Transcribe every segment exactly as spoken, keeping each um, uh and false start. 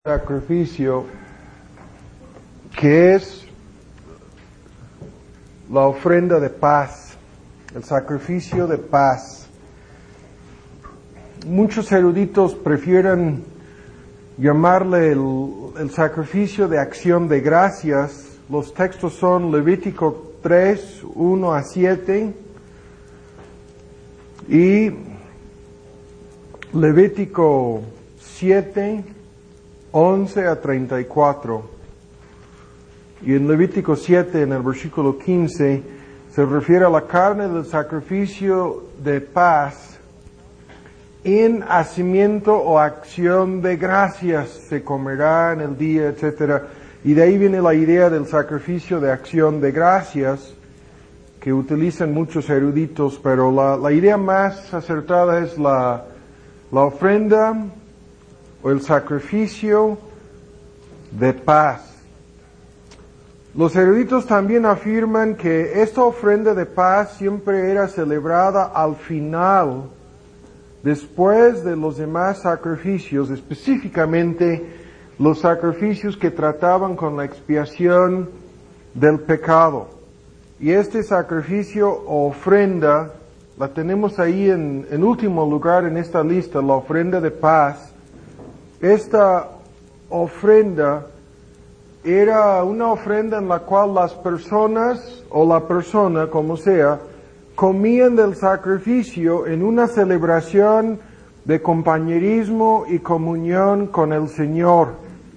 Sacrificio, que es la ofrenda de paz, el sacrificio de paz. Muchos eruditos prefieren llamarle el, el sacrificio de acción de gracias. Los textos son Levítico tres, uno a siete y Levítico siete, once a treinta y cuatro. Y en Levítico siete, en el versículo quince, se refiere a la carne del sacrificio de paz en hacimiento o acción de gracias, se comerá en el día, etcétera. Y de ahí viene la idea del sacrificio de acción de gracias, que utilizan muchos eruditos, pero la, la idea más acertada es la, la ofrenda o el sacrificio de paz. Los eruditos también afirman que esta ofrenda de paz siempre era celebrada al final, después de los demás sacrificios, específicamente los sacrificios que trataban con la expiación del pecado. Y este sacrificio o ofrenda, la tenemos ahí en, en último lugar en esta lista, la ofrenda de paz. Esta ofrenda era una ofrenda en la cual las personas, o la persona, como sea, comían del sacrificio en una celebración de compañerismo y comunión con el Señor.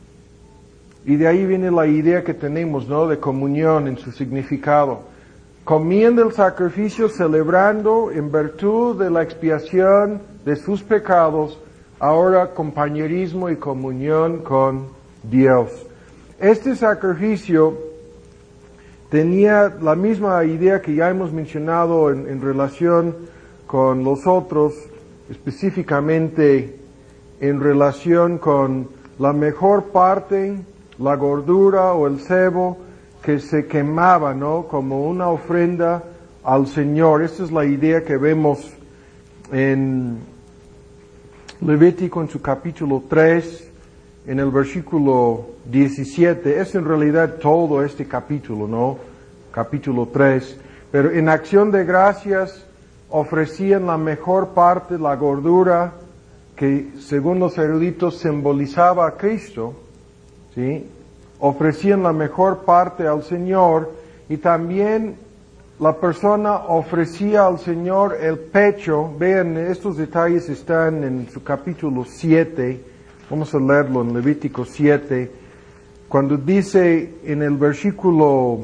Y de ahí viene la idea que tenemos, ¿no?, de comunión en su significado. Comían del sacrificio celebrando en virtud de la expiación de sus pecados, ahora compañerismo y comunión con Dios. Este sacrificio tenía la misma idea que ya hemos mencionado en, en relación con los otros, específicamente en relación con la mejor parte, la gordura o el sebo que se quemaba, ¿no?, como una ofrenda al Señor. Esta es la idea que vemos en Levítico en su capítulo tres, en el versículo diecisiete, es en realidad todo este capítulo, ¿no? Capítulo tres. Pero en acción de gracias ofrecían la mejor parte, la gordura, que según los eruditos simbolizaba a Cristo, ¿sí? Ofrecían la mejor parte al Señor y también la persona ofrecía al Señor el pecho. Vean, estos detalles están en su capítulo siete. Vamos a leerlo en Levítico siete. Cuando dice en el versículo,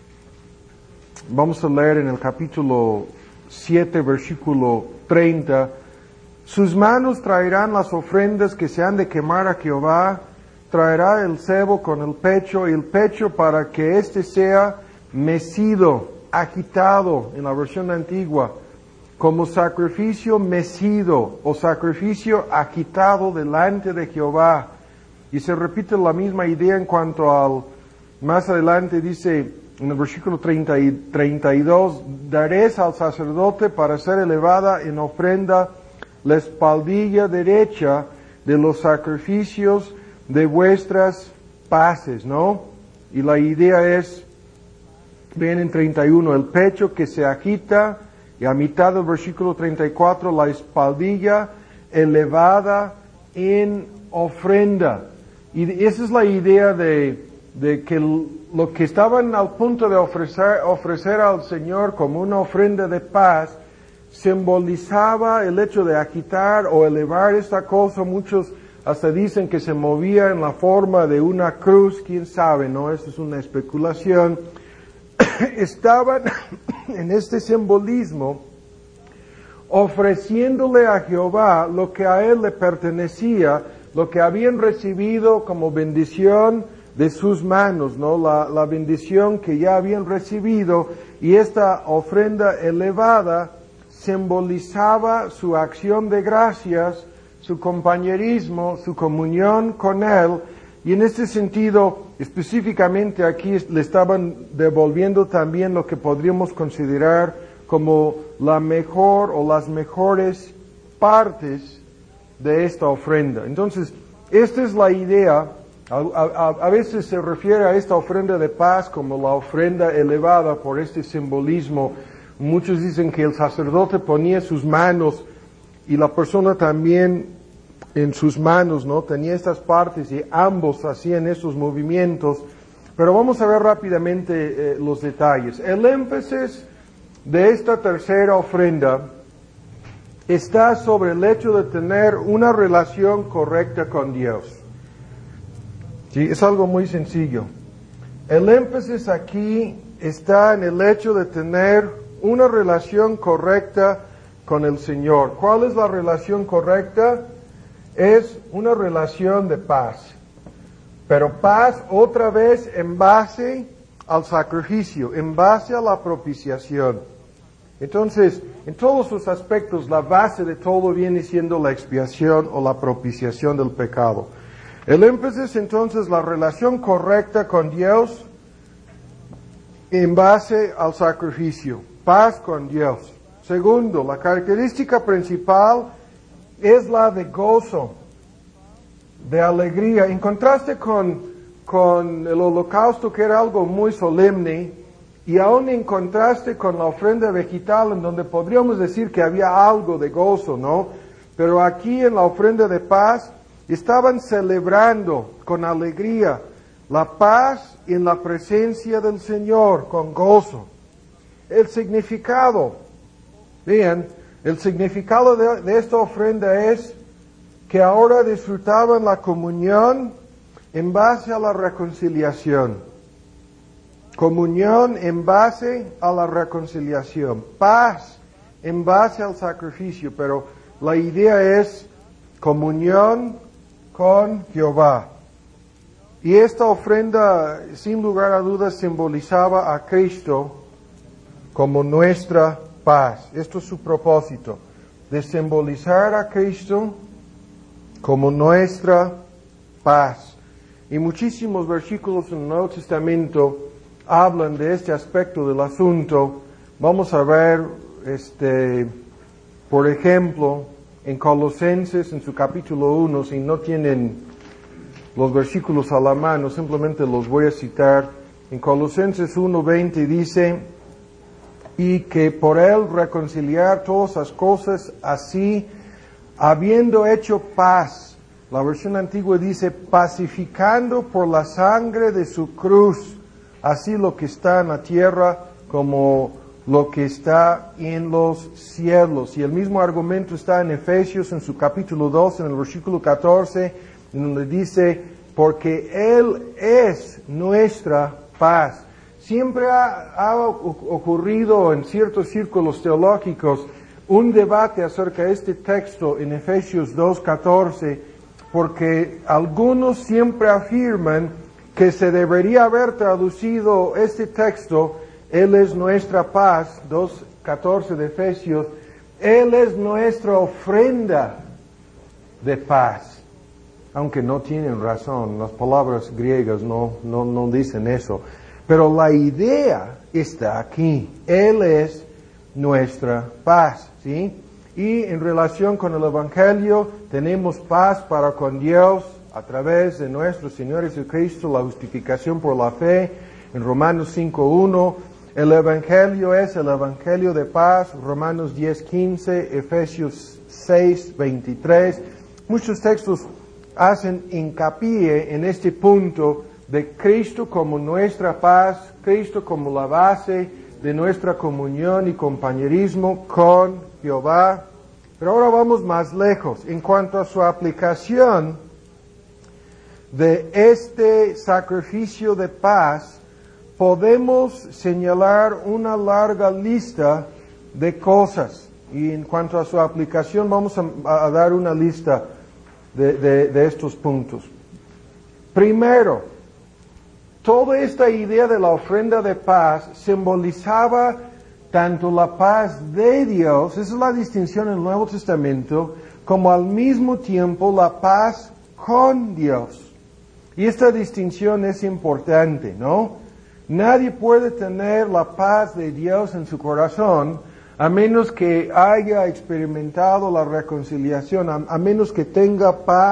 vamos a leer en el capítulo siete, versículo treinta. Sus manos traerán las ofrendas que se han de quemar a Jehová. Traerá el sebo con el pecho y el pecho para que éste sea mecido, agitado en la versión antigua, como sacrificio mecido o sacrificio agitado delante de Jehová. Y se repite la misma idea en cuanto al, más adelante dice en el versículo treinta y, treinta y dos, daréis al sacerdote para ser elevada en ofrenda la espaldilla derecha de los sacrificios de vuestras paces, ¿no? Y la idea es, ven en treinta y uno, el pecho que se agita, y a mitad del versículo treinta y cuatro, la espaldilla elevada en ofrenda. Y esa es la idea de, de que lo que estaban al punto de ofrecer, ofrecer al Señor como una ofrenda de paz, simbolizaba el hecho de agitar o elevar esta cosa. Muchos hasta dicen que se movía en la forma de una cruz, quién sabe, ¿no? Eso es una especulación. Estaban en este simbolismo ofreciéndole a Jehová lo que a él le pertenecía, lo que habían recibido como bendición de sus manos, ¿no? La, la bendición que ya habían recibido, y esta ofrenda elevada simbolizaba su acción de gracias, su compañerismo, su comunión con él. Y en este sentido, específicamente aquí le estaban devolviendo también lo que podríamos considerar como la mejor o las mejores partes de esta ofrenda. Entonces, esta es la idea. A, a, a veces se refiere a esta ofrenda de paz como la ofrenda elevada por este simbolismo. Muchos dicen que el sacerdote ponía sus manos y la persona también en sus manos, ¿no? Tenía estas partes y ambos hacían estos movimientos. Pero vamos a ver rápidamente eh, los detalles. El énfasis de esta tercera ofrenda está sobre el hecho de tener una relación correcta con Dios. Sí, es algo muy sencillo. El énfasis aquí está en el hecho de tener una relación correcta con el Señor. ¿Cuál es la relación correcta? Es una relación de paz. Pero paz otra vez en base al sacrificio, en base a la propiciación. Entonces, en todos sus aspectos, la base de todo viene siendo la expiación o la propiciación del pecado. El énfasis entonces, la relación correcta con Dios en base al sacrificio, paz con Dios. Segundo, la característica principal es la de gozo, de alegría. En contraste con, con el holocausto, que era algo muy solemne, y aún en contraste con la ofrenda vegetal, en donde podríamos decir que había algo de gozo, ¿no? Pero aquí en la ofrenda de paz, estaban celebrando con alegría la paz en la presencia del Señor, con gozo. El significado, vean, el significado de, de esta ofrenda es que ahora disfrutaban la comunión en base a la reconciliación. Comunión en base a la reconciliación. Paz en base al sacrificio, pero la idea es comunión con Jehová. Y esta ofrenda, sin lugar a dudas, simbolizaba a Cristo como nuestra paz. Esto es su propósito, de simbolizar a Cristo como nuestra paz. Y muchísimos versículos en el Nuevo Testamento hablan de este aspecto del asunto. Vamos a ver, este, por ejemplo, en Colosenses, en su capítulo uno, si no tienen los versículos a la mano, simplemente los voy a citar. En Colosenses uno veinte dice, y que por él reconciliar todas las cosas, así, habiendo hecho paz. La versión antigua dice, pacificando por la sangre de su cruz, así lo que está en la tierra como lo que está en los cielos. Y el mismo argumento está en Efesios, en su capítulo dos, en el versículo catorce, en donde dice, porque Él es nuestra paz. Siempre ha, ha ocurrido en ciertos círculos teológicos un debate acerca de este texto en Efesios dos catorce, porque algunos siempre afirman que se debería haber traducido este texto, Él es nuestra paz, dos catorce de Efesios, Él es nuestra ofrenda de paz. Aunque no tienen razón, las palabras griegas no, no, no dicen eso. Pero la idea está aquí. Él es nuestra paz, ¿sí? Y en relación con el Evangelio, tenemos paz para con Dios a través de nuestro Señor Jesucristo, la justificación por la fe. En Romanos cinco uno, el Evangelio es el Evangelio de paz. Romanos diez quince, Efesios seis veintitrés. Muchos textos hacen hincapié en este punto de Cristo como nuestra paz, Cristo como la base de nuestra comunión y compañerismo con Jehová. Pero ahora vamos más lejos. En cuanto a su aplicación de este sacrificio de paz, podemos señalar una larga lista de cosas. Y en cuanto a su aplicación, vamos a, a dar una lista de, de, de estos puntos. Primero, toda esta idea de la ofrenda de paz simbolizaba tanto la paz de Dios, esa es la distinción en el Nuevo Testamento, como al mismo tiempo la paz con Dios. Y esta distinción es importante, ¿no? Nadie puede tener la paz de Dios en su corazón a menos que haya experimentado la reconciliación, a, a menos que tenga paz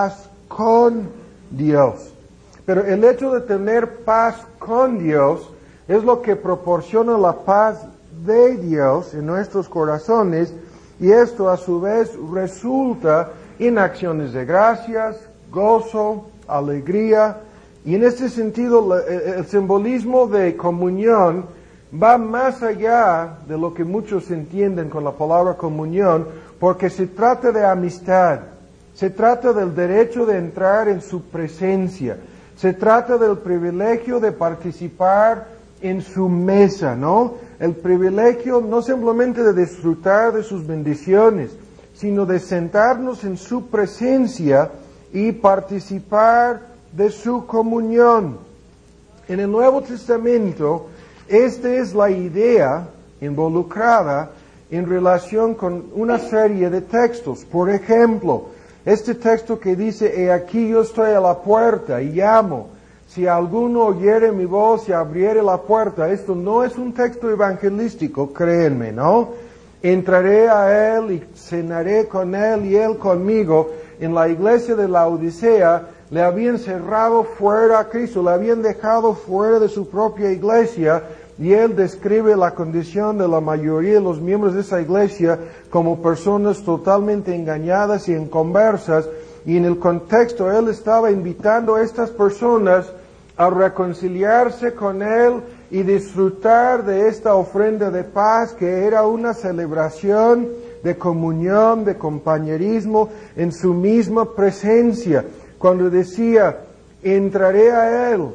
con Dios. Pero el hecho de tener paz con Dios es lo que proporciona la paz de Dios en nuestros corazones, y esto a su vez resulta en acciones de gracias, gozo, alegría, y en este sentido el simbolismo de comunión va más allá de lo que muchos entienden con la palabra comunión, porque se trata de amistad, se trata del derecho de entrar en su presencia, se trata del privilegio de participar en su mesa, ¿no? El privilegio no simplemente de disfrutar de sus bendiciones, sino de sentarnos en su presencia y participar de su comunión. En el Nuevo Testamento, esta es la idea involucrada en relación con una serie de textos. Por ejemplo, este texto que dice, he aquí yo estoy a la puerta y llamo. Si alguno oyere mi voz y abriere la puerta, esto no es un texto evangelístico, créanme, ¿no? Entraré a él y cenaré con él y él conmigo. En la iglesia de la Odisea le habían cerrado fuera a Cristo, le habían dejado fuera de su propia iglesia, y él describe la condición de la mayoría de los miembros de esa iglesia como personas totalmente engañadas y inconversas, y en el contexto él estaba invitando a estas personas a reconciliarse con él y disfrutar de esta ofrenda de paz que era una celebración de comunión, de compañerismo en su misma presencia. Cuando decía, entraré a él,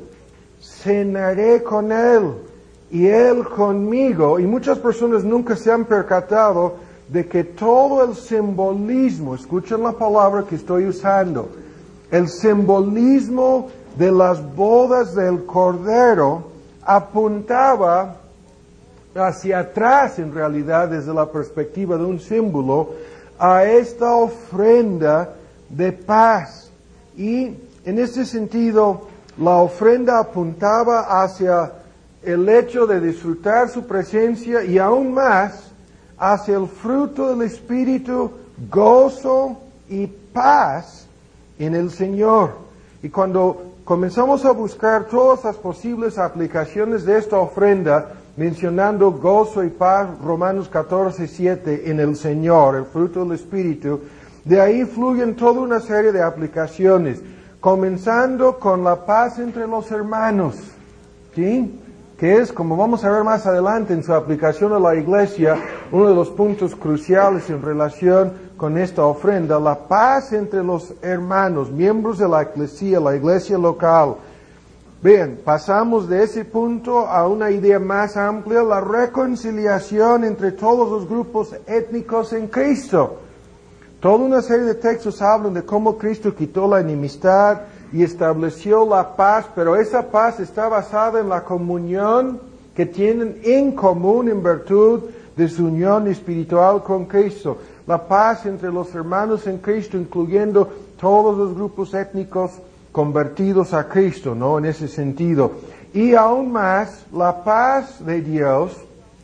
cenaré con él y él conmigo, y muchas personas nunca se han percatado de que todo el simbolismo, escuchen la palabra que estoy usando, el simbolismo de las bodas del Cordero apuntaba hacia atrás, en realidad, desde la perspectiva de un símbolo, a esta ofrenda de paz. Y en este sentido, la ofrenda apuntaba hacia el hecho de disfrutar su presencia y aún más hacia el fruto del Espíritu, gozo y paz en el Señor. Y cuando comenzamos a buscar todas las posibles aplicaciones de esta ofrenda, mencionando gozo y paz, Romanos catorce, siete, en el Señor, el fruto del Espíritu, de ahí fluyen toda una serie de aplicaciones, comenzando con la paz entre los hermanos, ¿sí? Que es, como vamos a ver más adelante en su aplicación a la iglesia, uno de los puntos cruciales en relación con esta ofrenda, la paz entre los hermanos, miembros de la iglesia, la iglesia local. Bien, pasamos de ese punto a una idea más amplia, la reconciliación entre todos los grupos étnicos en Cristo. Toda una serie de textos hablan de cómo Cristo quitó la enemistad y estableció la paz, pero esa paz está basada en la comunión que tienen en común en virtud de su unión espiritual con Cristo. La paz entre los hermanos en Cristo, incluyendo todos los grupos étnicos convertidos a Cristo, ¿no? En ese sentido. Y aún más, la paz de Dios,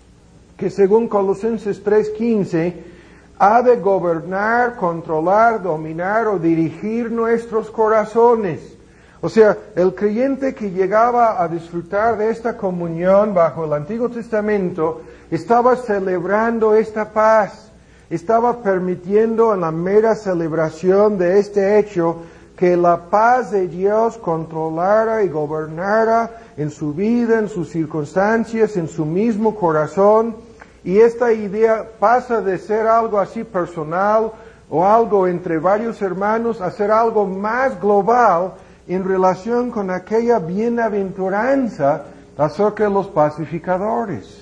que según Colosenses tres quince, ha de gobernar, controlar, dominar o dirigir nuestros corazones. O sea, el creyente que llegaba a disfrutar de esta comunión bajo el Antiguo Testamento estaba celebrando esta paz, estaba permitiendo en la mera celebración de este hecho que la paz de Dios controlara y gobernara en su vida, en sus circunstancias, en su mismo corazón. Y esta idea pasa de ser algo así personal o algo entre varios hermanos a ser algo más global en relación con aquella bienaventuranza acerca de los pacificadores.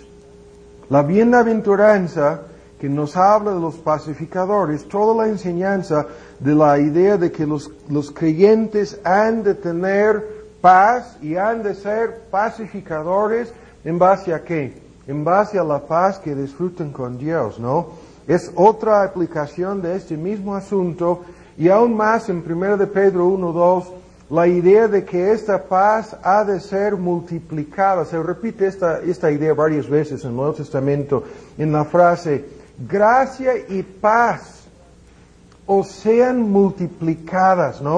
La bienaventuranza que nos habla de los pacificadores, toda la enseñanza de la idea de que los, los creyentes han de tener paz y han de ser pacificadores, ¿en base a qué? En base a la paz que disfrutan con Dios, ¿no? Es otra aplicación de este mismo asunto, y aún más en primera de Pedro uno dos, la idea de que esta paz ha de ser multiplicada. Se repite esta, esta idea varias veces en el Nuevo Testamento, en la frase, gracia y paz os sean multiplicadas, ¿no?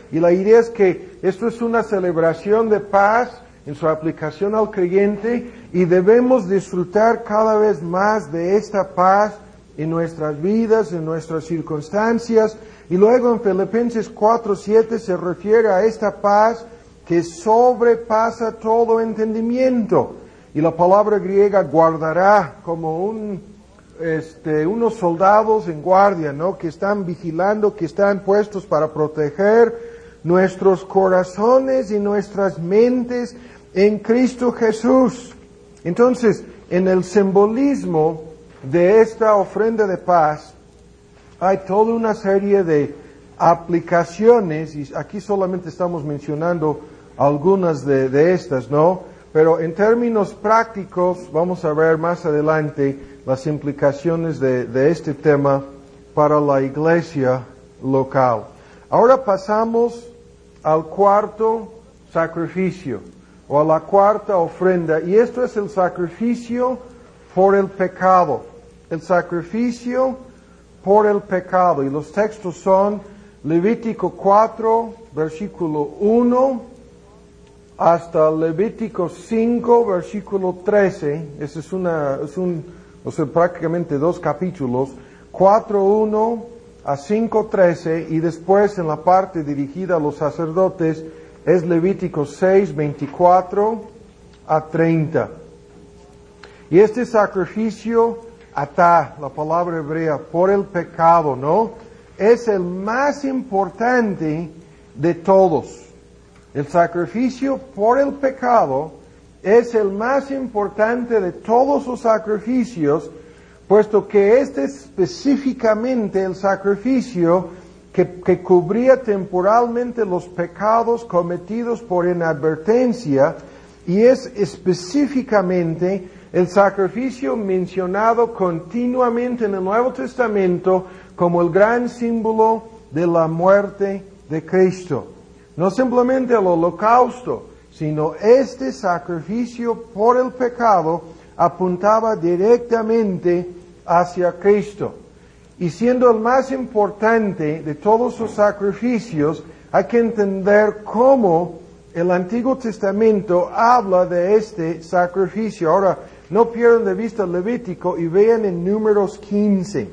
Y la idea es que esto es una celebración de paz en su aplicación al creyente y debemos disfrutar cada vez más de esta paz en nuestras vidas, en nuestras circunstancias. Y luego en Filipenses cuatro siete se refiere a esta paz que sobrepasa todo entendimiento. Y la palabra griega guardará como un, este, unos soldados en guardia, ¿no? Que están vigilando, que están puestos para proteger nuestros corazones y nuestras mentes en Cristo Jesús. Entonces, en el simbolismo de esta ofrenda de paz, hay toda una serie de aplicaciones, y aquí solamente estamos mencionando algunas de, de estas, ¿no? Pero en términos prácticos, vamos a ver más adelante las implicaciones de, de este tema para la iglesia local. Ahora pasamos al cuarto sacrificio, o a la cuarta ofrenda, y esto es el sacrificio por el pecado. El sacrificio por el pecado. Y los textos son Levítico cuatro, versículo uno, hasta Levítico cinco, versículo trece. Ese es una, es un, o sea, prácticamente dos capítulos. cuatro uno a cinco trece, y después en la parte dirigida a los sacerdotes es Levítico seis, veinticuatro a treinta. Y este sacrificio, atá, la palabra hebrea, por el pecado, ¿no? Es el más importante de todos. El sacrificio por el pecado es el más importante de todos los sacrificios, puesto que este es específicamente el sacrificio que, que cubría temporalmente los pecados cometidos por inadvertencia, y es específicamente el sacrificio mencionado continuamente en el Nuevo Testamento como el gran símbolo de la muerte de Cristo. No simplemente el holocausto, sino este sacrificio por el pecado apuntaba directamente hacia Cristo. Y siendo el más importante de todos los sacrificios, hay que entender cómo el Antiguo Testamento habla de este sacrificio. Ahora, no pierdan de vista el Levítico y vean en Números quince.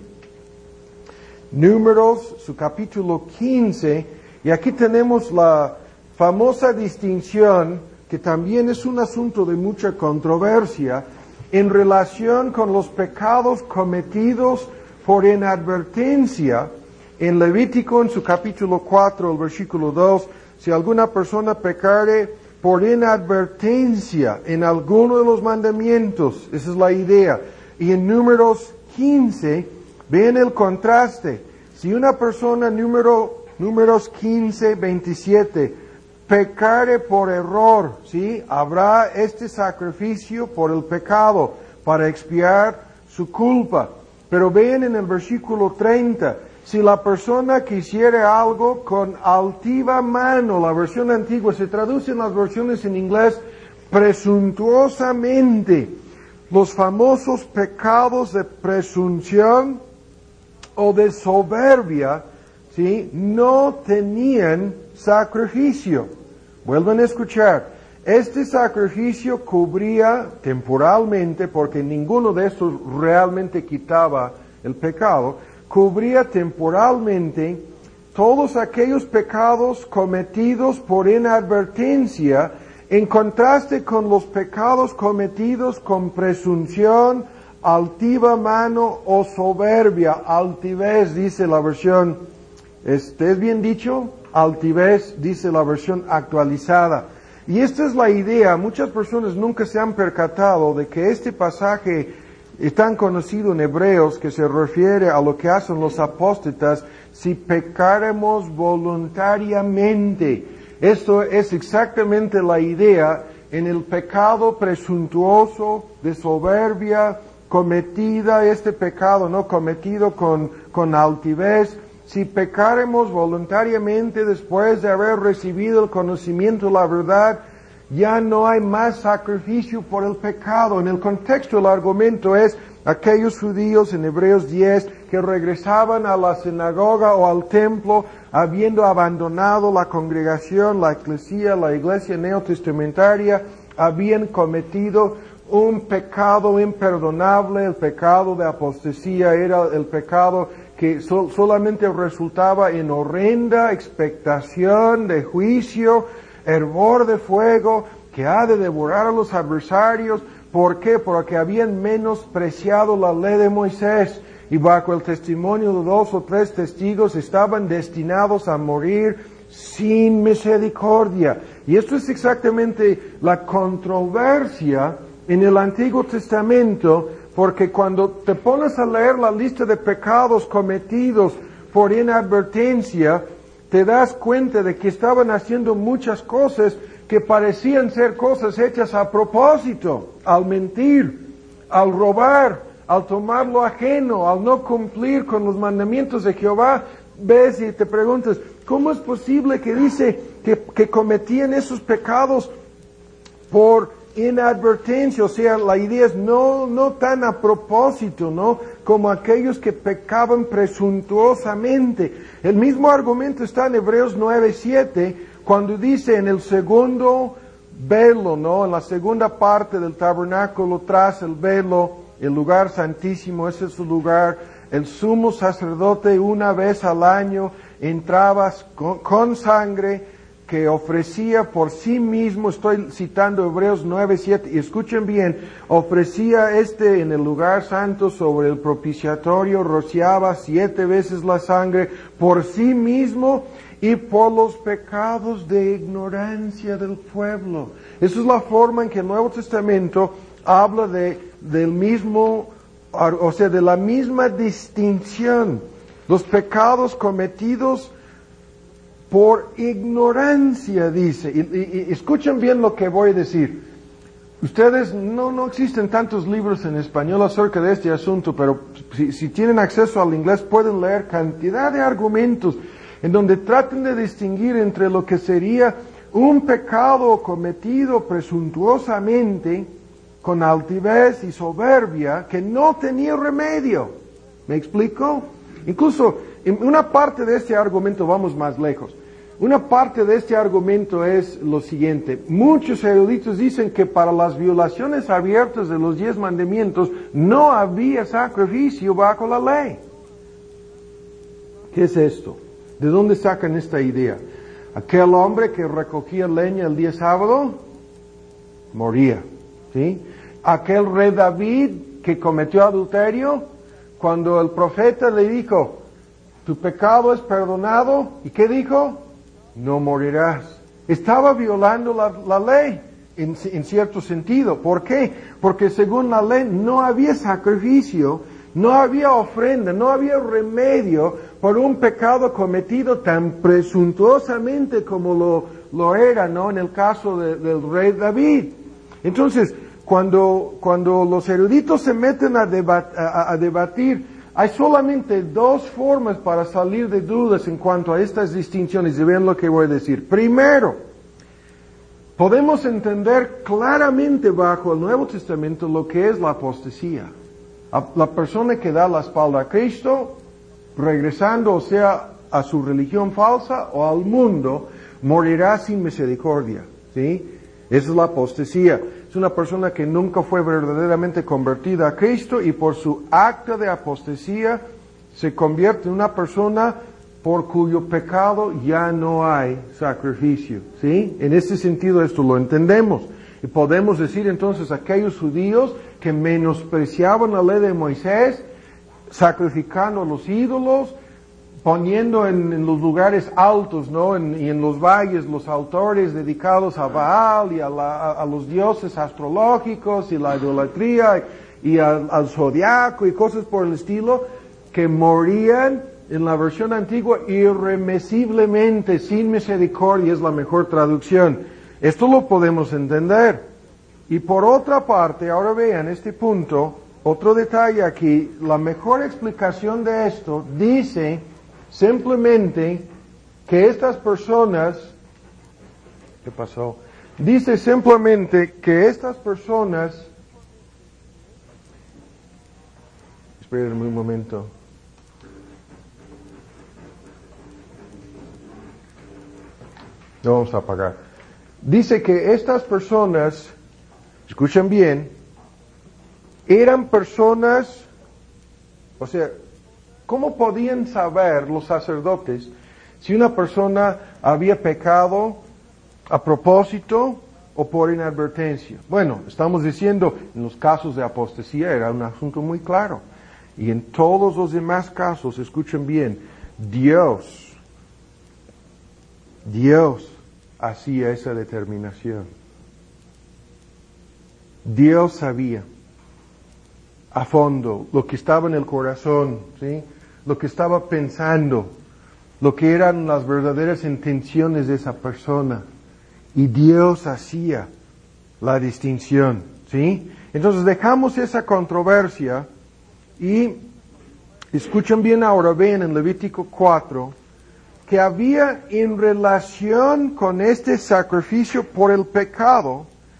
Números, su capítulo quince, y aquí tenemos la famosa distinción, que también es un asunto de mucha controversia, en relación con los pecados cometidos por inadvertencia. En Levítico, en su capítulo cuatro, el versículo dos, si alguna persona pecare por inadvertencia en alguno de los mandamientos, esa es la idea. Y en Números quince, ven el contraste. Si una persona, número, Números quince, veintisiete, pecare por error, ¿sí? Habrá este sacrificio por el pecado, para expiar su culpa. Pero vean en el versículo treinta, si la persona quisiera algo con altiva mano, la versión antigua, se traduce en las versiones en inglés, presuntuosamente, los famosos pecados de presunción o de soberbia, ¿sí? No tenían sacrificio. Vuelven a escuchar. Este sacrificio cubría temporalmente, porque ninguno de estos realmente quitaba el pecado, cubría temporalmente todos aquellos pecados cometidos por inadvertencia, en contraste con los pecados cometidos con presunción, altiva mano o soberbia. Altivez, dice la versión, este, ¿es bien dicho? Altivez, dice la versión actualizada. Y esta es la idea. Muchas personas nunca se han percatado de que este pasaje es tan conocido en Hebreos, que se refiere a lo que hacen los apóstatas si pecáremos voluntariamente. Esto es exactamente la idea en el pecado presuntuoso de soberbia cometida, este pecado no cometido con, con altivez. Si pecáremos voluntariamente después de haber recibido el conocimiento de la verdad, ya no hay más sacrificio por el pecado. En el contexto el argumento es aquellos judíos en Hebreos diez que regresaban a la sinagoga o al templo habiendo abandonado la congregación, la eclesía, la iglesia neotestamentaria, habían cometido un pecado imperdonable. El pecado de apostasía era el pecado que sol- solamente resultaba en horrenda expectación de juicio, hervor de fuego que ha de devorar a los adversarios. ¿Por qué? Porque habían menospreciado la ley de Moisés y bajo el testimonio de dos o tres testigos estaban destinados a morir sin misericordia. Y esto es exactamente la controversia en el Antiguo Testamento, porque cuando te pones a leer la lista de pecados cometidos por inadvertencia, te das cuenta de que estaban haciendo muchas cosas que parecían ser cosas hechas a propósito, al mentir, al robar, al tomar lo ajeno, al no cumplir con los mandamientos de Jehová. Ves y te preguntas, ¿cómo es posible que dice que, que cometían esos pecados por inadvertencia? O sea, la idea es no, no tan a propósito, ¿no? Como aquellos que pecaban presuntuosamente. El mismo argumento está en Hebreos nueve siete, cuando dice en el segundo velo, ¿no? En la segunda parte del tabernáculo, tras el velo, el lugar santísimo, ese es su lugar. El sumo sacerdote una vez al año entraba con, con sangre que ofrecía por sí mismo, estoy citando Hebreos nueve siete, y escuchen bien, ofrecía este en el lugar santo sobre el propiciatorio, rociaba siete veces la sangre por sí mismo y por los pecados de ignorancia del pueblo. Esa es la forma en que el Nuevo Testamento habla de, del mismo, o sea, de la misma distinción. Los pecados cometidos por ignorancia, dice. Y, y, y escuchen bien lo que voy a decir. Ustedes, no, no existen tantos libros en español acerca de este asunto, pero si, si tienen acceso al inglés pueden leer cantidad de argumentos en donde traten de distinguir entre lo que sería un pecado cometido presuntuosamente, con altivez y soberbia, que no tenía remedio. ¿Me explico? Incluso, en una parte de este argumento, vamos más lejos. Una parte de este argumento es lo siguiente. Muchos eruditos dicen que para las violaciones abiertas de los diez mandamientos no había sacrificio bajo la ley. ¿Qué es esto? ¿De dónde sacan esta idea? Aquel hombre que recogía leña el día sábado, moría. ¿Sí? Aquel rey David que cometió adulterio, cuando el profeta le dijo, tu pecado es perdonado, ¿y qué dijo? No morirás. Estaba violando la, la ley en, en cierto sentido. ¿Por qué? Porque según la ley no había sacrificio, no había ofrenda, no había remedio por un pecado cometido tan presuntuosamente como lo, lo era, ¿no? En el caso de, del rey David. Entonces, cuando, cuando los eruditos se meten a, debat, a, a debatir, hay solamente dos formas para salir de dudas en cuanto a estas distinciones, y vean lo que voy a decir. Primero, podemos entender claramente bajo el Nuevo Testamento lo que es la apostasía. La persona que da la espalda a Cristo, regresando o sea a su religión falsa o al mundo, morirá sin misericordia. ¿Sí? Esa es la apostasía. Es una persona que nunca fue verdaderamente convertida a Cristo y por su acto de apostasía se convierte en una persona por cuyo pecado ya no hay sacrificio. ¿Sí? En este sentido esto lo entendemos. Y podemos decir entonces aquellos judíos que menospreciaban la ley de Moisés, sacrificando a los ídolos, poniendo en, en los lugares altos, ¿no? En, y en los valles los altares dedicados a Baal y a, la, a, a los dioses astrológicos y la idolatría y al, al zodiaco y cosas por el estilo, que morían en la versión antigua irremisiblemente, sin misericordia, es la mejor traducción. Esto lo podemos entender. Y por otra parte, ahora vean este punto, otro detalle aquí, la mejor explicación de esto dice simplemente que estas personas, ¿qué pasó? Dice simplemente que estas personas, espérenme un momento. No vamos a apagar. Dice que estas personas, escuchen bien, eran personas, o sea, ¿cómo podían saber los sacerdotes si una persona había pecado a propósito o por inadvertencia? Bueno, estamos diciendo, en los casos de apostasía era un asunto muy claro. Y en todos los demás casos, escuchen bien, Dios, Dios hacía esa determinación. Dios sabía a fondo lo que estaba en el corazón, ¿sí? Lo que estaba pensando, lo que eran las verdaderas intenciones de esa persona. Y Dios hacía la distinción, ¿sí? Entonces dejamos esa controversia y escuchen bien ahora, ven en Levítico cuatro, que había en relación con este sacrificio por el pecado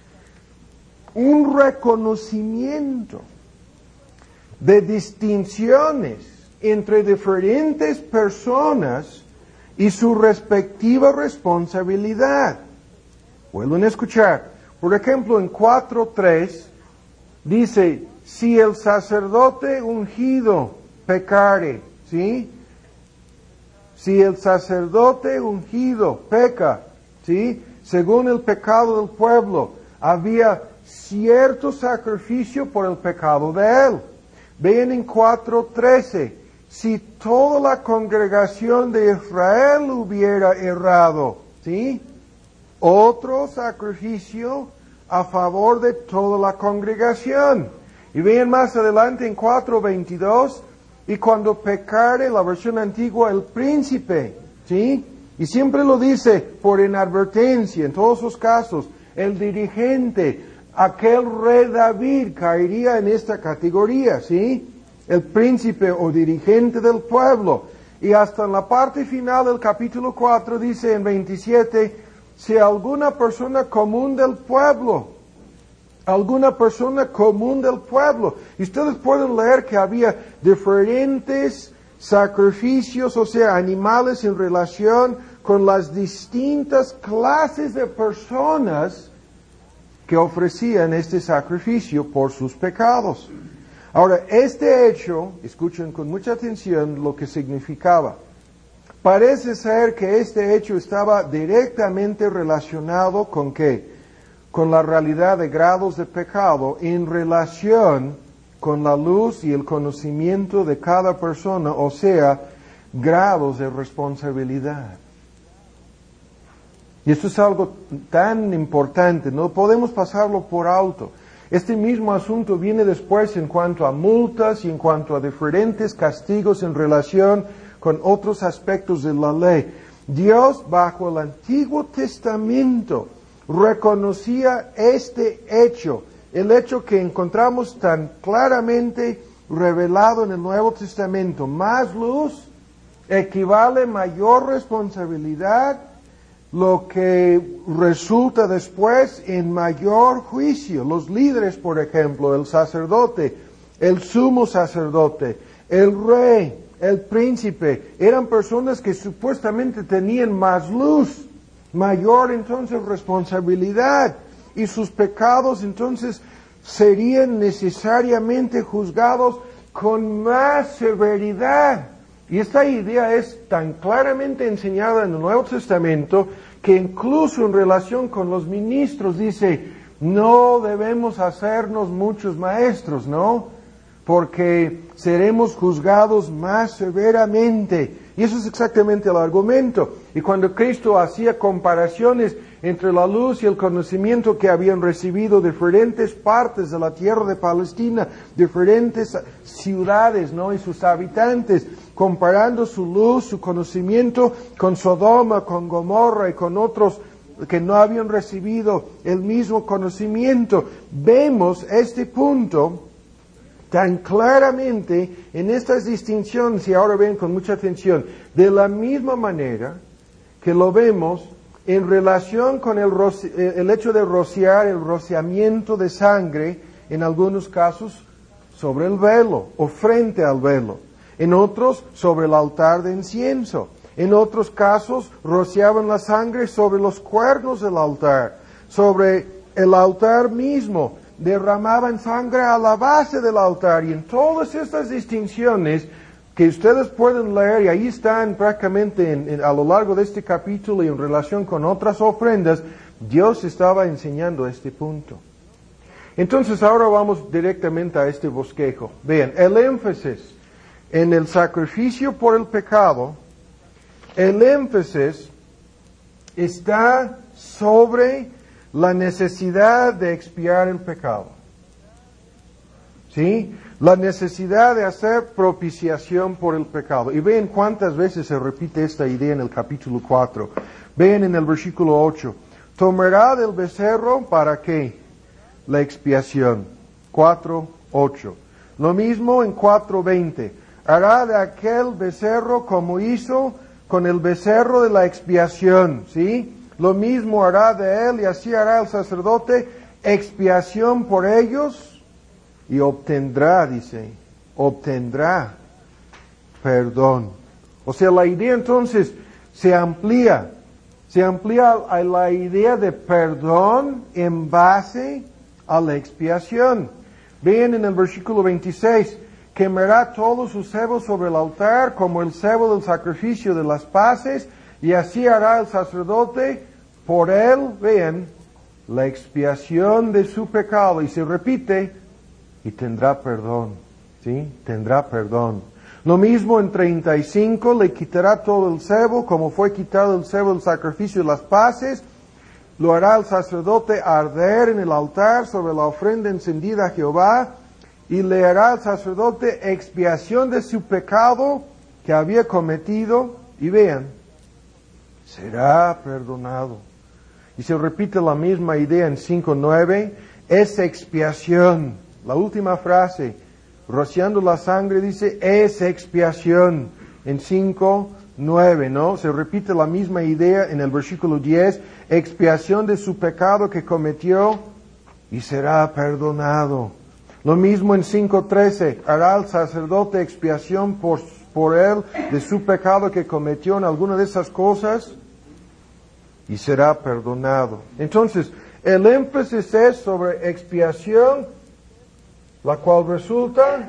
un reconocimiento de distinciones entre diferentes personas y su respectiva responsabilidad. Vuelven a escuchar. Por ejemplo, en cuatro tres dice, si el sacerdote ungido pecare, ¿sí? Si el sacerdote ungido peca, ¿sí? Según el pecado del pueblo, había cierto sacrificio por el pecado de él. Vean en cuatro trece, si toda la congregación de Israel hubiera errado, ¿sí? Otro sacrificio a favor de toda la congregación. Y vean más adelante en cuatro veintidós, y cuando pecare, la versión antigua, el príncipe, ¿sí? Y siempre lo dice por inadvertencia, en todos los casos, el dirigente, aquel rey David caería en esta categoría, ¿sí? El príncipe o dirigente del pueblo. Y hasta en la parte final del capítulo cuatro dice en veintisiete, si alguna persona común del pueblo, alguna persona común del pueblo, y ustedes pueden leer que había diferentes sacrificios, o sea, animales en relación con las distintas clases de personas que ofrecían este sacrificio por sus pecados. Ahora, este hecho, escuchen con mucha atención lo que significaba. Parece ser que este hecho estaba directamente relacionado con ¿qué? Con la realidad de grados de pecado en relación con la luz y el conocimiento de cada persona, o sea, grados de responsabilidad. Y esto es algo tan importante, no podemos pasarlo por alto. Este mismo asunto viene después en cuanto a multas y en cuanto a diferentes castigos en relación con otros aspectos de la ley. Dios, bajo el Antiguo Testamento, reconocía este hecho, el hecho que encontramos tan claramente revelado en el Nuevo Testamento. Más luz equivale a mayor responsabilidad, lo que resulta después en mayor juicio. Los líderes, por ejemplo, el sacerdote, el sumo sacerdote, el rey, el príncipe, eran personas que supuestamente tenían más luz, mayor entonces responsabilidad, y sus pecados entonces serían necesariamente juzgados con más severidad. Y esta idea es tan claramente enseñada en el Nuevo Testamento que incluso en relación con los ministros dice, no debemos hacernos muchos maestros, ¿no? Porque seremos juzgados más severamente. Y eso es exactamente el argumento. Y cuando Cristo hacía comparaciones entre la luz y el conocimiento que habían recibido diferentes partes de la tierra de Palestina, diferentes ciudades, ¿no? Y sus habitantes, comparando su luz, su conocimiento con Sodoma, con Gomorra y con otros que no habían recibido el mismo conocimiento, vemos este punto tan claramente en estas distinciones, y ahora ven con mucha atención, de la misma manera que lo vemos en relación con el, roci- el hecho de rociar, el rociamiento de sangre, en algunos casos sobre el velo o frente al velo, en otros sobre el altar de incienso. En otros casos, rociaban la sangre sobre los cuernos del altar, sobre el altar mismo. Derramaban sangre a la base del altar. Y en todas estas distinciones que ustedes pueden leer, y ahí están prácticamente en, en, a lo largo de este capítulo y en relación con otras ofrendas, Dios estaba enseñando este punto. Entonces ahora vamos directamente a este bosquejo. Vean, el énfasis en el sacrificio por el pecado, el énfasis está sobre la necesidad de expiar el pecado. ¿Sí? La necesidad de hacer propiciación por el pecado. Y vean cuántas veces se repite esta idea en el capítulo cuatro. Vean en el versículo ocho. Tomará del becerro, ¿para qué? La expiación. cuatro, ocho. Lo mismo en cuatro, veinte. Hará de aquel becerro como hizo con el becerro de la expiación. ¿Sí? Lo mismo hará de él y así hará el sacerdote expiación por ellos. Y obtendrá, dice, obtendrá perdón. O sea, la idea entonces se amplía, se amplía a la idea de perdón en base a la expiación. Vean en el versículo veintiséis, quemará todo su cebo sobre el altar como el cebo del sacrificio de las paces, y así hará el sacerdote por él, vean, la expiación de su pecado. Y se repite, y tendrá perdón, ¿sí? Tendrá perdón. Lo mismo en treinta y cinco, le quitará todo el cebo, como fue quitado el cebo del sacrificio de las paces, lo hará el sacerdote arder en el altar sobre la ofrenda encendida a Jehová, y le hará el sacerdote expiación de su pecado que había cometido, y vean, será perdonado. Y se repite la misma idea en cinco nueve, es expiación. La última frase, rociando la sangre, dice, es expiación. En cinco nueve, ¿no? Se repite la misma idea en el versículo diez, expiación de su pecado que cometió y será perdonado. Lo mismo en cinco trece, hará el sacerdote expiación por, por él de su pecado que cometió en alguna de esas cosas y será perdonado. Entonces, el énfasis es sobre expiación, la cual resulta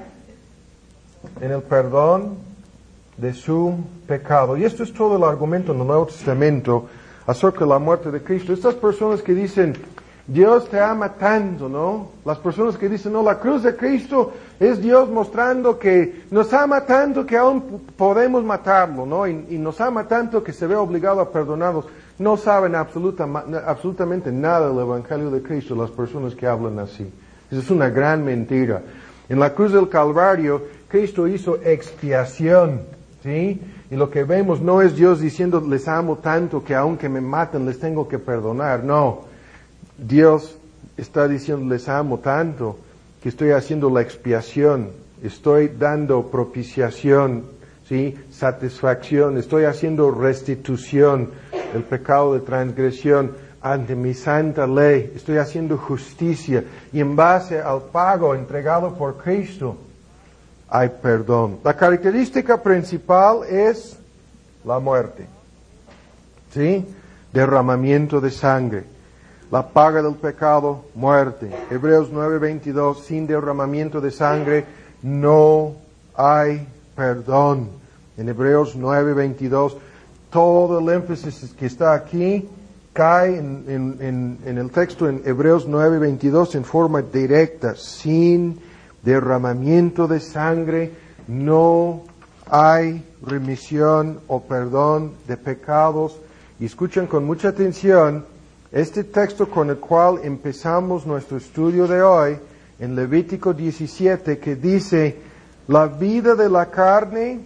en el perdón de su pecado. Y esto es todo el argumento en el Nuevo Testamento acerca de la muerte de Cristo. Estas personas que dicen, Dios te ama tanto, ¿no? Las personas que dicen, no, la cruz de Cristo es Dios mostrando que nos ama tanto que aún podemos matarlo, ¿no? Y, y nos ama tanto que se ve obligado a perdonarnos. No saben absoluta, absolutamente nada del Evangelio de Cristo las personas que hablan así. Esa es una gran mentira. En la cruz del Calvario, Cristo hizo expiación, ¿sí? Y lo que vemos no es Dios diciendo, les amo tanto que aunque me maten les tengo que perdonar. No. Dios está diciendo, les amo tanto que estoy haciendo la expiación. Estoy dando propiciación, ¿sí? Satisfacción. Estoy haciendo restitución del pecado de transgresión. Ante mi santa ley, estoy haciendo justicia y en base al pago entregado por Cristo hay perdón. La característica principal es la muerte, ¿sí? Derramamiento de sangre. La paga del pecado, muerte. Hebreos nueve veintidós, sin derramamiento de sangre no hay perdón. En Hebreos nueve veintidós, todo el énfasis que está aquí cae en, en, en, en el texto en Hebreos nueve veintidós en forma directa. Sin derramamiento de sangre no hay remisión o perdón de pecados. Y escuchen con mucha atención este texto con el cual empezamos nuestro estudio de hoy en Levítico diecisiete, que dice, la vida de la carne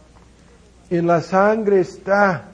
en la sangre está.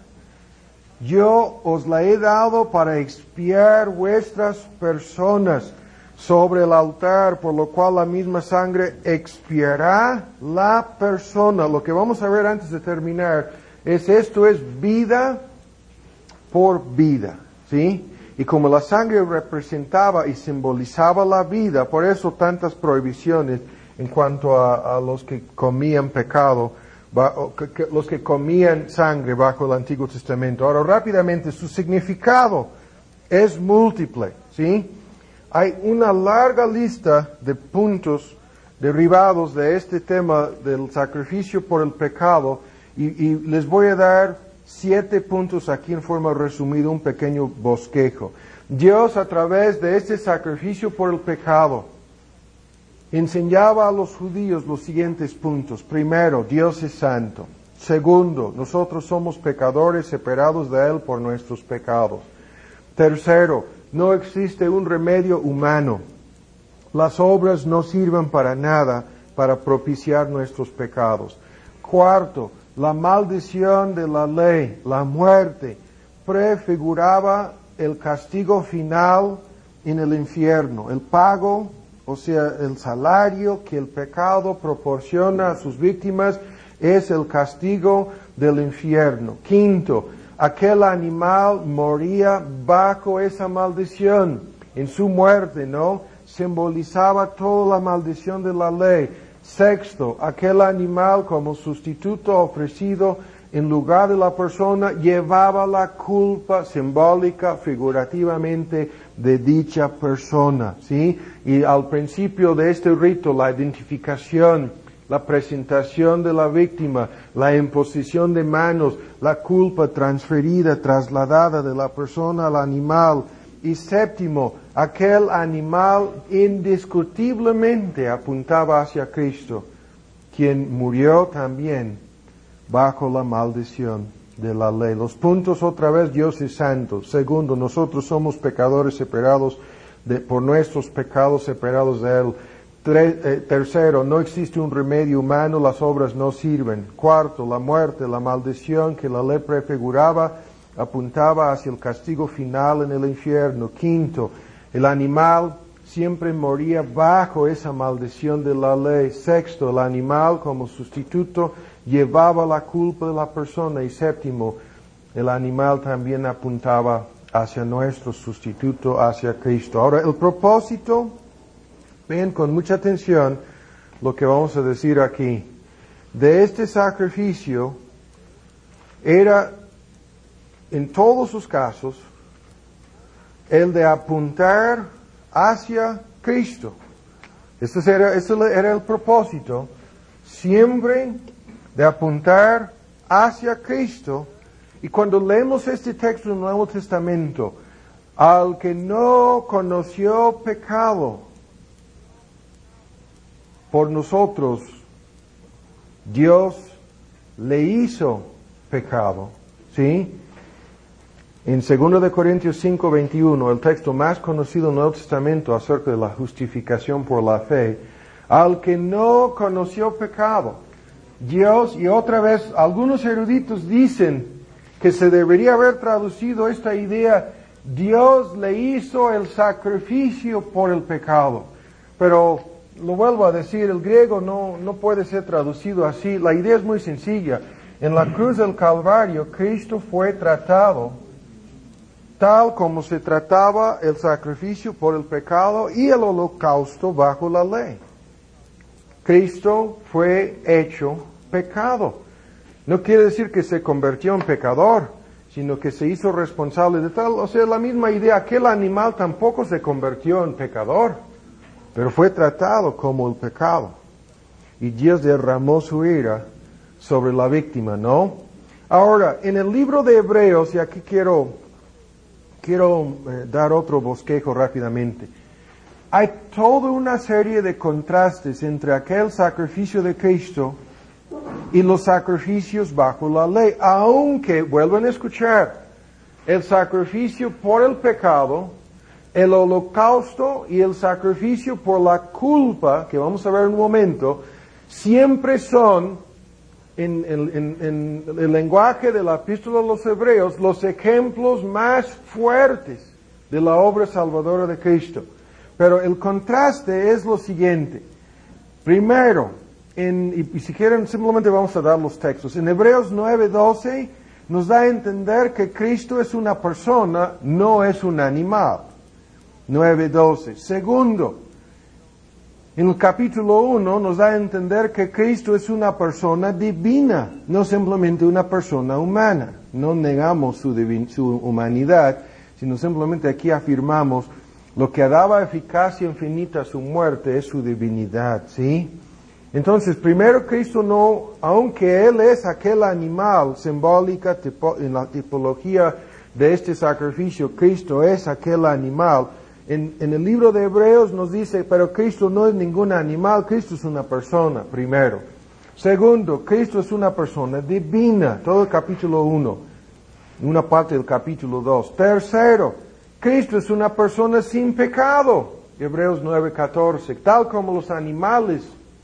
Yo os la he dado para expiar vuestras personas sobre el altar, por lo cual la misma sangre expiará la persona. Lo que vamos a ver antes de terminar es esto es vida por vida, ¿sí? Y como la sangre representaba y simbolizaba la vida, por eso tantas prohibiciones en cuanto a, a los que comían pecado, los que comían sangre bajo el Antiguo Testamento. Ahora, rápidamente, su significado es múltiple, ¿sí? Hay una larga lista de puntos derivados de este tema del sacrificio por el pecado y, y les voy a dar siete puntos aquí en forma resumida, un pequeño bosquejo. Dios, a través de este sacrificio por el pecado, enseñaba a los judíos los siguientes puntos. Primero, Dios es santo. Segundo, nosotros somos pecadores separados de Él por nuestros pecados. Tercero, no existe un remedio humano. Las obras no sirven para nada para propiciar nuestros pecados. Cuarto, la maldición de la ley, la muerte, prefiguraba el castigo final en el infierno, el pago, o sea, el salario que el pecado proporciona a sus víctimas es el castigo del infierno. Quinto, aquel animal moría bajo esa maldición. En su muerte, ¿no? Simbolizaba toda la maldición de la ley. Sexto, aquel animal como sustituto ofrecido en lugar de la persona llevaba la culpa simbólica, figurativamente, de dicha persona, ¿sí? Y al principio de este rito, la identificación, la presentación de la víctima, la imposición de manos, la culpa transferida, trasladada de la persona al animal. Y séptimo, aquel animal indiscutiblemente apuntaba hacia Cristo, quien murió también bajo la maldición de la ley. Los puntos otra vez, Dios es santo. Segundo, nosotros somos pecadores separados de, por nuestros pecados separados de Él. Tre, eh, tercero, no existe un remedio humano, las obras no sirven. Cuarto, la muerte, la maldición que la ley prefiguraba, apuntaba hacia el castigo final en el infierno. Quinto, el animal siempre moría bajo esa maldición de la ley. Sexto, el animal como sustituto llevaba la culpa de la persona. Y séptimo, el animal también apuntaba hacia nuestro sustituto, hacia Cristo. Ahora, el propósito, ven con mucha atención lo que vamos a decir aquí, de este sacrificio era, en todos sus casos, el de apuntar hacia Cristo. Este era, este era el propósito, siempre de apuntar hacia Cristo. Y cuando leemos este texto del Nuevo Testamento, al que no conoció pecado, por nosotros, Dios le hizo pecado, ¿sí? En segundo de Corintios cinco, veintiuno, el texto más conocido del Nuevo Testamento acerca de la justificación por la fe, al que no conoció pecado, Dios, y otra vez, algunos eruditos dicen que se debería haber traducido esta idea, Dios le hizo el sacrificio por el pecado. Pero, lo vuelvo a decir, el griego no, no puede ser traducido así. La idea es muy sencilla. En la cruz del Calvario, Cristo fue tratado tal como se trataba el sacrificio por el pecado y el holocausto bajo la ley. Cristo fue hecho pecado. No quiere decir que se convirtió en pecador, sino que se hizo responsable de tal. O sea, la misma idea, aquel animal tampoco se convirtió en pecador, pero fue tratado como el pecado. Y Dios derramó su ira sobre la víctima, ¿no? Ahora, en el libro de Hebreos, y aquí quiero, quiero eh, dar otro bosquejo rápidamente. Hay toda una serie de contrastes entre aquel sacrificio de Cristo y los sacrificios bajo la ley, aunque, vuelvan a escuchar, el sacrificio por el pecado, el holocausto y el sacrificio por la culpa, que vamos a ver en un momento, siempre son, en, en, en, en el lenguaje de la epístola a los Hebreos, los ejemplos más fuertes de la obra salvadora de Cristo. Pero el contraste es lo siguiente. Primero, en, y, y si quieren simplemente vamos a dar los textos. En Hebreos nueve doce nos da a entender que Cristo es una persona, no es un animal. nueve doce. Segundo, En el capítulo uno nos da a entender que Cristo es una persona divina, no simplemente una persona humana. No negamos su, divin- su humanidad, sino simplemente aquí afirmamos lo que daba eficacia infinita a su muerte es su divinidad, ¿sí? Entonces, primero Cristo no, aunque Él es aquel animal simbólica tipo, en la tipología de este sacrificio, Cristo es aquel animal. En, en el libro de Hebreos nos dice, pero Cristo no es ningún animal, Cristo es una persona, primero. Segundo, Cristo es una persona divina, todo el capítulo uno, una parte del capítulo dos. Tercero, Cristo es una persona sin pecado, Hebreos nueve catorce, tal como los animales,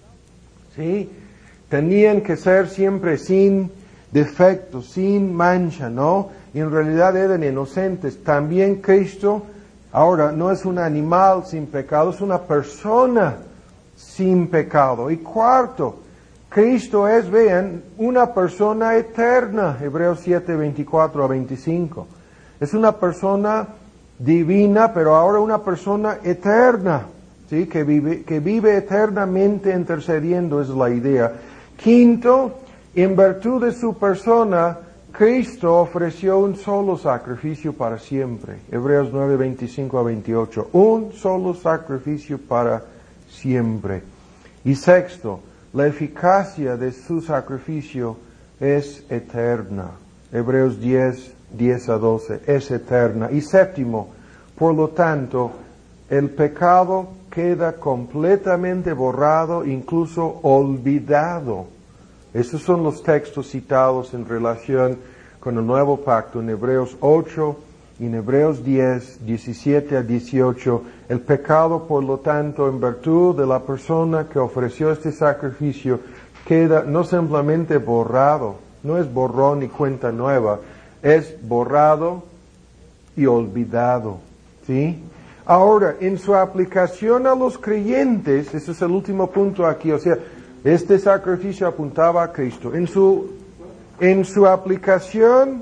¿sí? Tenían que ser siempre sin defecto, sin mancha, ¿no? Y en realidad eran inocentes. También Cristo, ahora, no es un animal sin pecado, es una persona sin pecado. Y cuarto, Cristo es, vean, una persona eterna, Hebreos siete veinticuatro a veinticinco. Es una persona divina, pero ahora una persona eterna, ¿sí? Que vive, que vive eternamente intercediendo, es la idea. Quinto, en virtud de su persona, Cristo ofreció un solo sacrificio para siempre. Hebreos nueve veinticinco a veintiocho. Un solo sacrificio para siempre. Y sexto, la eficacia de su sacrificio es eterna. Hebreos diez, diez a doce, es eterna. Y séptimo, por lo tanto, el pecado queda completamente borrado, incluso olvidado. Esos son los textos citados en relación con el nuevo pacto en Hebreos ocho y en Hebreos diez, diecisiete a dieciocho. El pecado, por lo tanto, en virtud de la persona que ofreció este sacrificio, queda no simplemente borrado, no es borrón y cuenta nueva, es borrado y olvidado, ¿sí? Ahora, en su aplicación a los creyentes, ese es el último punto aquí, o sea, este sacrificio apuntaba a Cristo. En su, en su aplicación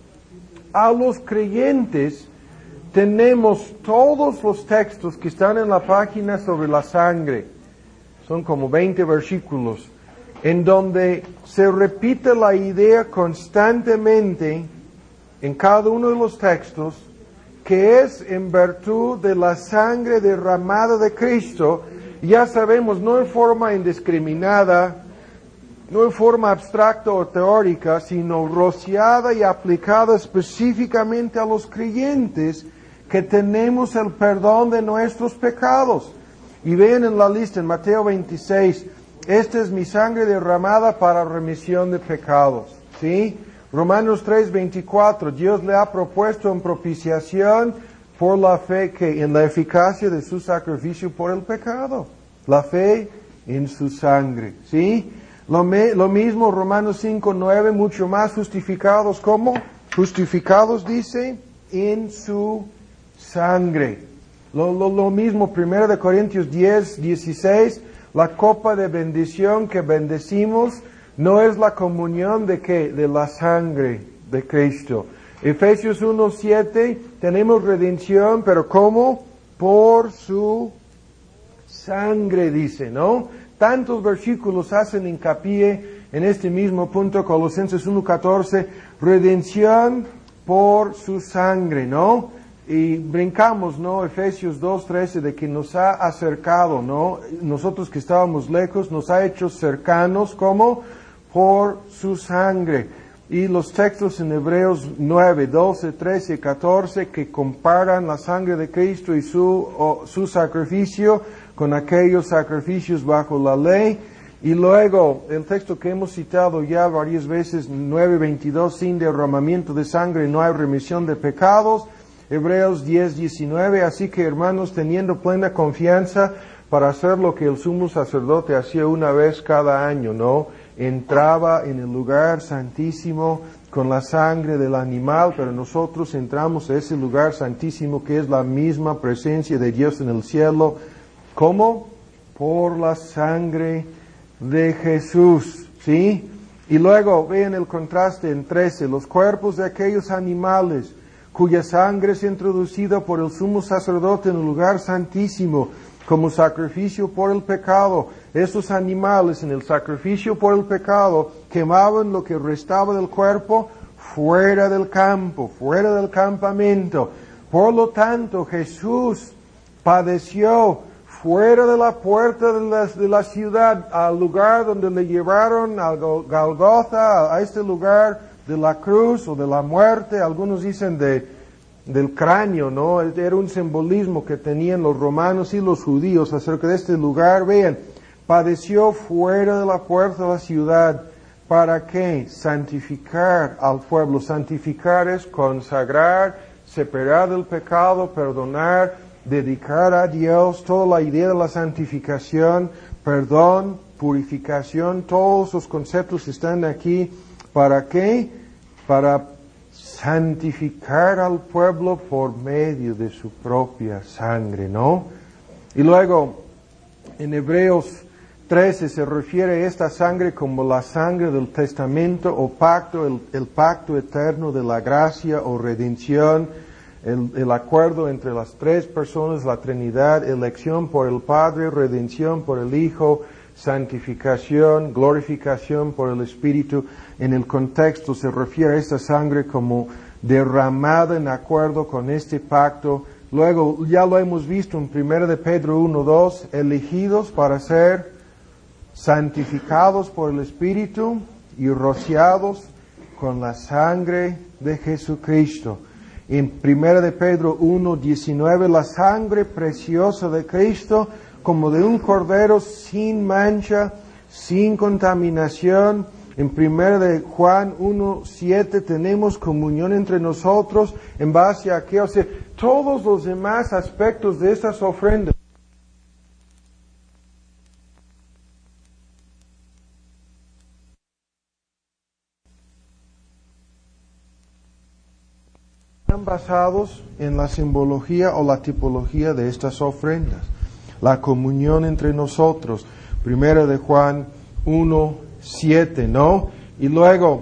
a los creyentes, tenemos todos los textos que están en la página sobre la sangre. Son como veinte versículos, en donde se repite la idea constantemente en cada uno de los textos, que es en virtud de la sangre derramada de Cristo. Ya sabemos, no en forma indiscriminada, no en forma abstracta o teórica, sino rociada y aplicada específicamente a los creyentes, que tenemos el perdón de nuestros pecados. Y ven en la lista en Mateo veintiséis, esta es mi sangre derramada para remisión de pecados, ¿sí? Romanos tres veinticuatro, Dios le ha propuesto en propiciación por la fe que en la eficacia de su sacrificio por el pecado. La fe en su sangre, ¿sí? Lo, me, lo mismo Romanos cinco nueve, mucho más justificados, ¿cómo? Justificados, dice, en su sangre. Lo, lo, lo mismo primero de Corintios diez dieciséis, la copa de bendición que bendecimos no es la comunión de qué, de la sangre de Cristo. Efesios uno siete, tenemos redención, pero ¿cómo? Por su sangre, dice, ¿no? Tantos versículos hacen hincapié en este mismo punto. Colosenses uno catorce, redención por su sangre, ¿no? Y brincamos, ¿no? Efesios dos trece, de que nos ha acercado, ¿no? Nosotros que estábamos lejos, nos ha hecho cercanos, ¿cómo? Por su sangre. Y los textos en Hebreos nueve, doce, trece, catorce, que comparan la sangre de Cristo y su, o, su sacrificio con aquellos sacrificios bajo la ley. Y luego, el texto que hemos citado ya varias veces, nueve veintidós, sin derramamiento de sangre no hay remisión de pecados. Hebreos diez diecinueve, así que hermanos, teniendo plena confianza para hacer lo que el sumo sacerdote hacía una vez cada año, ¿no? Entraba en el lugar santísimo con la sangre del animal, pero nosotros entramos a ese lugar santísimo que es la misma presencia de Dios en el cielo. ¿Cómo? Por la sangre de Jesús, ¿sí? Y luego vean el contraste en trece, los cuerpos de aquellos animales cuya sangre es introducida por el sumo sacerdote en el lugar santísimo como sacrificio por el pecado. Estos animales en el sacrificio por el pecado quemaban lo que restaba del cuerpo fuera del campo, fuera del campamento. Por lo tanto, Jesús padeció fuera de la puerta de la, de la ciudad, al lugar donde le llevaron al Golgotha, a este lugar de la cruz o de la muerte. Algunos dicen de, del cráneo, ¿no? Era un simbolismo que tenían los romanos y los judíos acerca de este lugar. Vean, padeció fuera de la puerta de la ciudad. ¿Para qué? Santificar al pueblo. Santificar es consagrar, separar del pecado, perdonar, dedicar a Dios. Toda la idea de la santificación, perdón, purificación, todos los conceptos están aquí. ¿Para qué? Para santificar al pueblo por medio de su propia sangre, ¿no? Y luego, en Hebreos trece se refiere a esta sangre como la sangre del testamento o pacto, el, el pacto eterno de la gracia o redención, el, el acuerdo entre las tres personas, la Trinidad, elección por el Padre, redención por el Hijo, santificación, glorificación por el Espíritu. En el contexto se refiere a esta sangre como derramada en acuerdo con este pacto. Luego, ya lo hemos visto en primera de Pedro uno dos, elegidos para ser santificados por el Espíritu y rociados con la sangre de Jesucristo. En primera de Pedro uno diecinueve, la sangre preciosa de Cristo como de un cordero sin mancha, sin contaminación. En primera de Juan uno siete tenemos comunión entre nosotros en base a que, o sea, todos los demás aspectos de estas ofrendas están basados en la simbología o la tipología de estas ofrendas. La comunión entre nosotros, primera de Juan uno siete, ¿no? Y luego,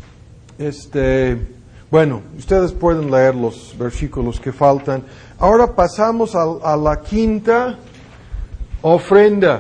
este, bueno, ustedes pueden leer los versículos que faltan. Ahora pasamos a, a la quinta ofrenda.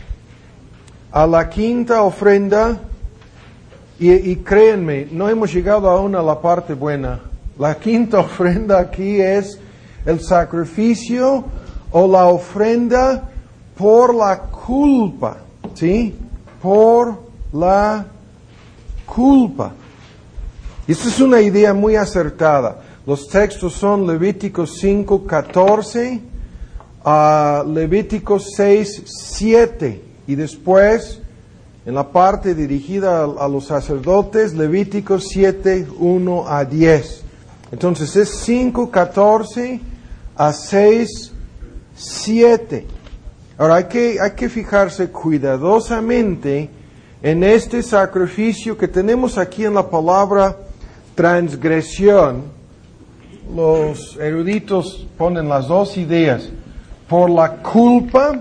A la quinta ofrenda, y, y créanme, no hemos llegado aún a la parte buena. La quinta ofrenda aquí es el sacrificio o la ofrenda por la culpa, ¿sí? Por la culpa. Esta es una idea muy acertada. Los textos son Levíticos cinco catorce a Levíticos seis siete. Y después, en la parte dirigida a, a los sacerdotes, Levíticos siete uno a diez. Entonces es cinco catorce a seis siete. Ahora hay que, hay que fijarse cuidadosamente en este sacrificio que tenemos aquí en la palabra transgresión. Los eruditos ponen las dos ideas, por la culpa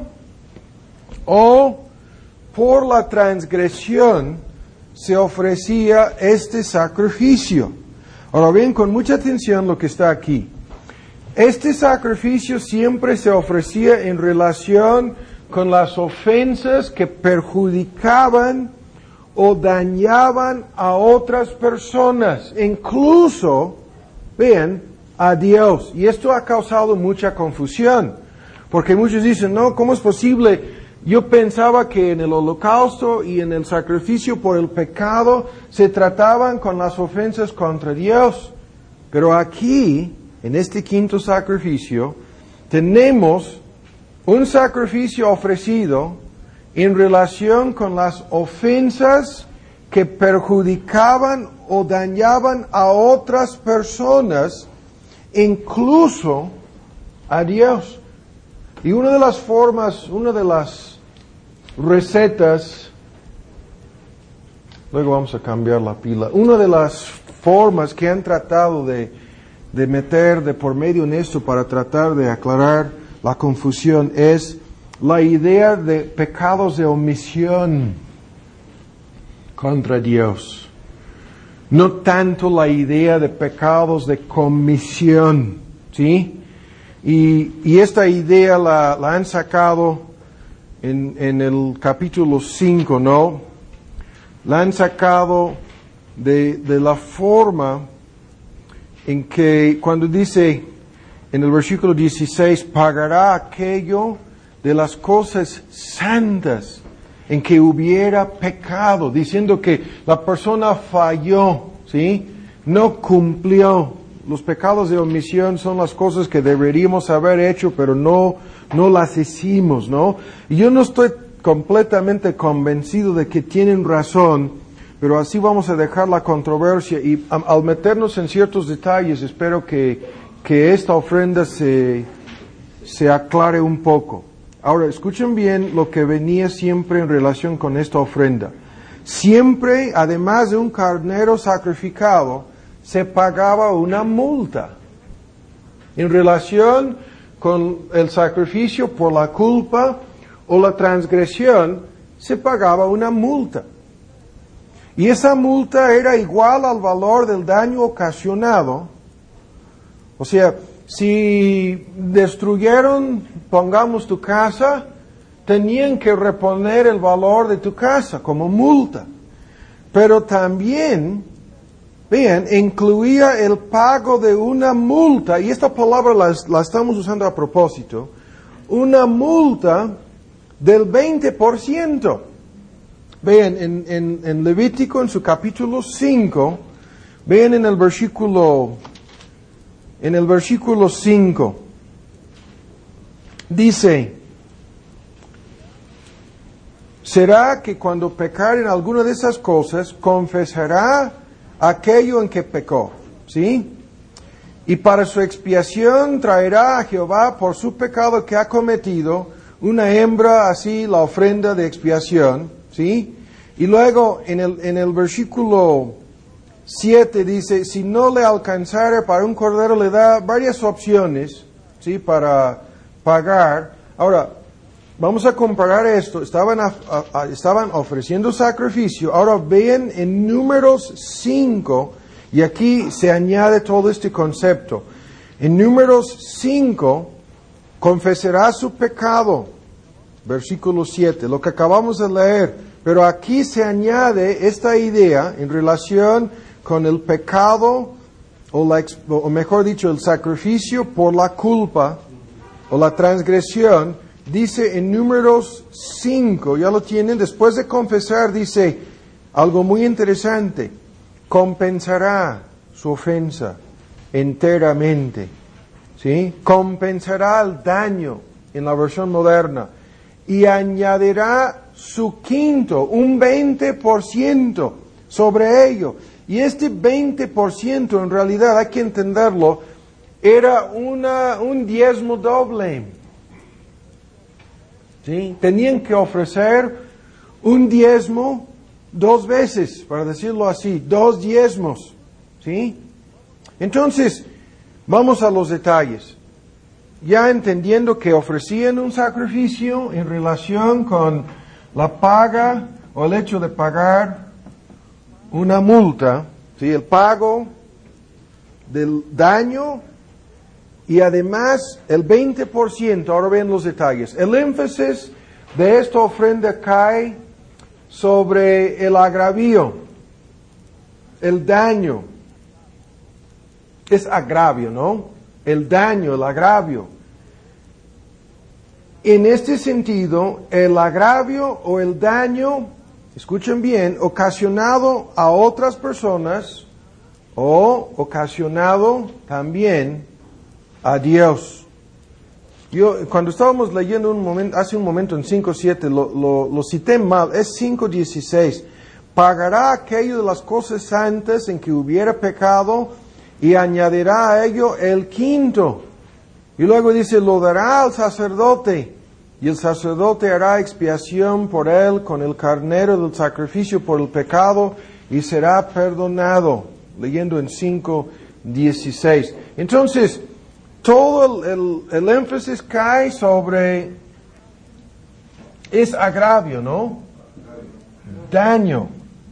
o por la transgresión se ofrecía este sacrificio. Ahora bien, con mucha atención lo que está aquí. Este sacrificio siempre se ofrecía en relación con las ofensas que perjudicaban o dañaban a otras personas, incluso, vean, a Dios. Y esto ha causado mucha confusión, porque muchos dicen, no, ¿cómo es posible? Yo pensaba que en el holocausto y en el sacrificio por el pecado se trataban con las ofensas contra Dios. Pero aquí, en este quinto sacrificio, tenemos un sacrificio ofrecido en relación con las ofensas que perjudicaban o dañaban a otras personas, incluso a Dios. Y una de las formas, una de las recetas, luego vamos a cambiar la pila, una de las formas que han tratado de, de meter de por medio en esto para tratar de aclarar la confusión es la idea de pecados de omisión contra Dios. No tanto la idea de pecados de comisión, ¿sí? Y, y esta idea la, la han sacado en, en el capítulo cinco, ¿no? La han sacado de, de la forma en que cuando dice en el versículo dieciséis, pagará aquello de las cosas santas en que hubiera pecado, diciendo que la persona falló, ¿sí? No cumplió. Los pecados de omisión son las cosas que deberíamos haber hecho, pero no, no las hicimos, ¿no? Y yo no estoy completamente convencido de que tienen razón, pero así vamos a dejar la controversia y um, al meternos en ciertos detalles, espero que, que esta ofrenda se, se aclare un poco. Ahora, escuchen bien lo que venía siempre en relación con esta ofrenda. Siempre, además de un carnero sacrificado, se pagaba una multa en relación con el sacrificio por la culpa o la transgresión. Se pagaba una multa y esa multa era igual al valor del daño ocasionado. O sea, si destruyeron, pongamos, tu casa, tenían que reponer el valor de tu casa como multa, pero también, vean, incluía el pago de una multa, y esta palabra la, la estamos usando a propósito, una multa del veinte por ciento. Vean, en, en, en Levítico, en su capítulo cinco, vean en el versículo, en el versículo cinco, dice, será que cuando pecare en alguna de esas cosas, confesará aquello en que pecó, ¿sí? Y para su expiación traerá a Jehová por su pecado que ha cometido una hembra, así la ofrenda de expiación, ¿sí? Y luego en el, en el versículo siete dice, si no le alcanzare para un cordero, le da varias opciones, ¿sí? Para pagar. Ahora, vamos a comparar esto. Estaban, a, a, estaban ofreciendo sacrificio. Ahora vean en Números cinco, y aquí se añade todo este concepto. En Números cinco, confesará su pecado. Versículo siete, lo que acabamos de leer. Pero aquí se añade esta idea en relación con el pecado, o, la, o mejor dicho, el sacrificio por la culpa o la transgresión. Dice en Números cinco, ya lo tienen, después de confesar, dice algo muy interesante, compensará su ofensa enteramente, ¿sí? Compensará el daño en la versión moderna y añadirá su quinto, un veinte por ciento sobre ello. Y este veinte por ciento en realidad, hay que entenderlo, era una, un diezmo doble. ¿Sí? Tenían que ofrecer un diezmo dos veces, para decirlo así, dos diezmos. ¿Sí? Entonces, vamos a los detalles. Ya entendiendo que ofrecían un sacrificio en relación con la paga o el hecho de pagar una multa, ¿sí? El pago del daño y además el veinte por ciento, ahora ven los detalles. El énfasis de esta ofrenda cae sobre el agravio, el daño. Es agravio, ¿no? El daño, el agravio. En este sentido, el agravio o el daño, escuchen bien, ocasionado a otras personas o ocasionado también a Dios. Yo, cuando estábamos leyendo un momento, hace un momento en cinco siete, lo, lo, lo cité mal, es cinco dieciséis. Pagará aquello de las cosas santas en que hubiera pecado y añadirá a ello el quinto. Y luego dice, lo dará al sacerdote, y el sacerdote hará expiación por él con el carnero del sacrificio por el pecado, y será perdonado. Leyendo en cinco dieciséis. Entonces, todo el, el, el énfasis cae sobre, es agravio, ¿no? Daño.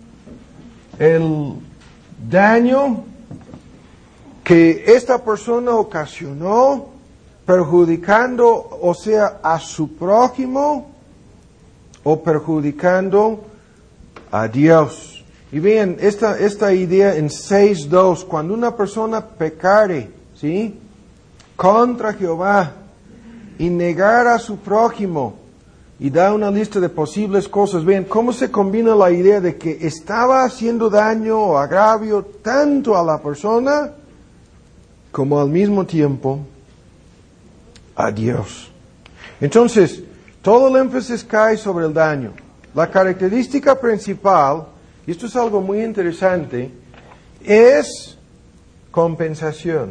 El daño que esta persona ocasionó perjudicando, o sea, a su prójimo o perjudicando a Dios. Y vean esta, esta idea en seis dos, cuando una persona pecare, ¿sí?, contra Jehová y negar a su prójimo y da una lista de posibles cosas. Vean cómo se combina la idea de que estaba haciendo daño o agravio tanto a la persona como al mismo tiempo a Dios. Entonces, todo el énfasis cae sobre el daño. La característica principal, y esto es algo muy interesante, es compensación.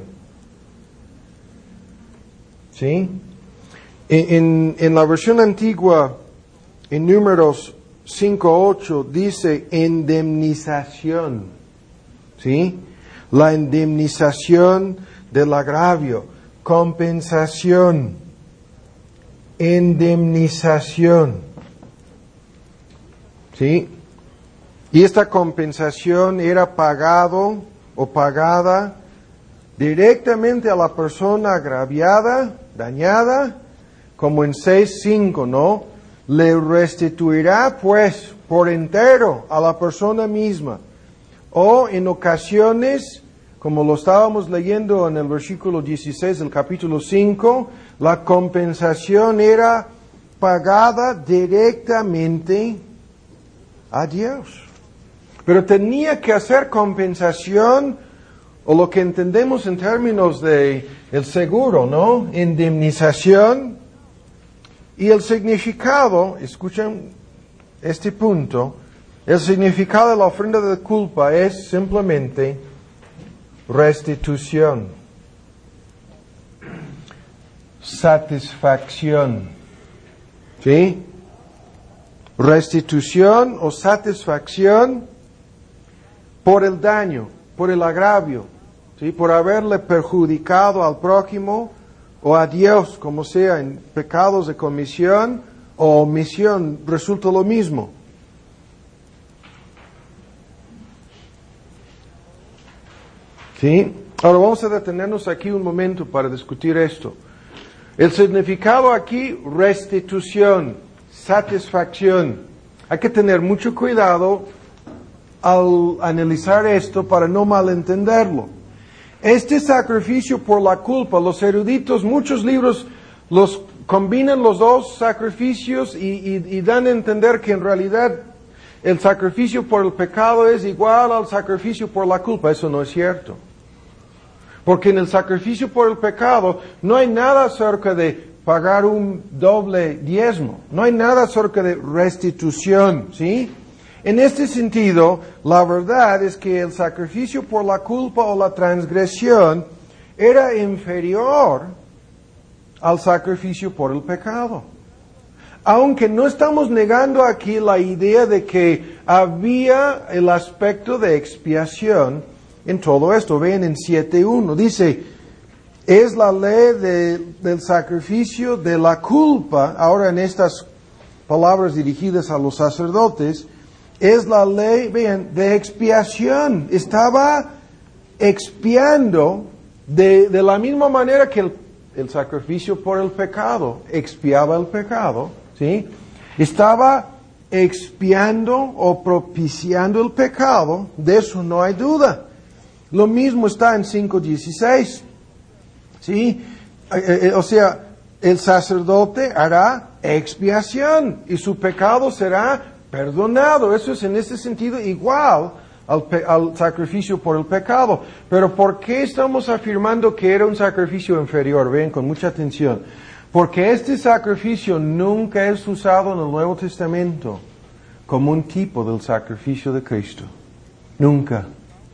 ¿Sí? En, en la versión antigua, en Números cinco ocho, dice indemnización. ¿Sí? La indemnización del agravio. Compensación. Indemnización. ¿Sí? Y esta compensación era pagado o pagada directamente a la persona agraviada, dañada, como en seis cinco, ¿no? Le restituirá pues por entero a la persona misma. O en ocasiones, como lo estábamos leyendo en el versículo dieciséis del capítulo cinco, la compensación era pagada directamente a Dios. Pero tenía que hacer compensación, o lo que entendemos en términos de el seguro, ¿no? Indemnización. Y el significado, escuchen este punto, el significado de la ofrenda de culpa es simplemente restitución, satisfacción, ¿sí? Restitución o satisfacción por el daño, por el agravio, ¿sí? Por haberle perjudicado al prójimo o a Dios, como sea, en pecados de comisión o omisión, resulta lo mismo. ¿Sí? Ahora vamos a detenernos aquí un momento para discutir esto. El significado aquí, restitución, satisfacción. Hay que tener mucho cuidado al analizar esto para no malentenderlo. Este sacrificio por la culpa, los eruditos, muchos libros los combinan los dos sacrificios y, y, y dan a entender que en realidad el sacrificio por el pecado es igual al sacrificio por la culpa. Eso no es cierto. Porque en el sacrificio por el pecado no hay nada acerca de pagar un doble diezmo. No hay nada acerca de restitución, ¿sí? En este sentido, la verdad es que el sacrificio por la culpa o la transgresión era inferior al sacrificio por el pecado. Aunque no estamos negando aquí la idea de que había el aspecto de expiación en todo esto. Vean en siete uno, dice, es la ley de, del sacrificio de la culpa, ahora en estas palabras dirigidas a los sacerdotes, es la ley, vean, de expiación. Estaba expiando de, de la misma manera que el, el sacrificio por el pecado expiaba el pecado, ¿sí? Estaba expiando o propiciando el pecado, de eso no hay duda. Lo mismo está en cinco dieciséis, ¿sí? Eh, eh, o sea, el sacerdote hará expiación y su pecado será perdonado. Eso es en ese sentido igual al, al sacrificio por el pecado. Pero ¿por qué estamos afirmando que era un sacrificio inferior? Ven, con mucha atención. Porque este sacrificio nunca es usado en el Nuevo Testamento como un tipo del sacrificio de Cristo. Nunca.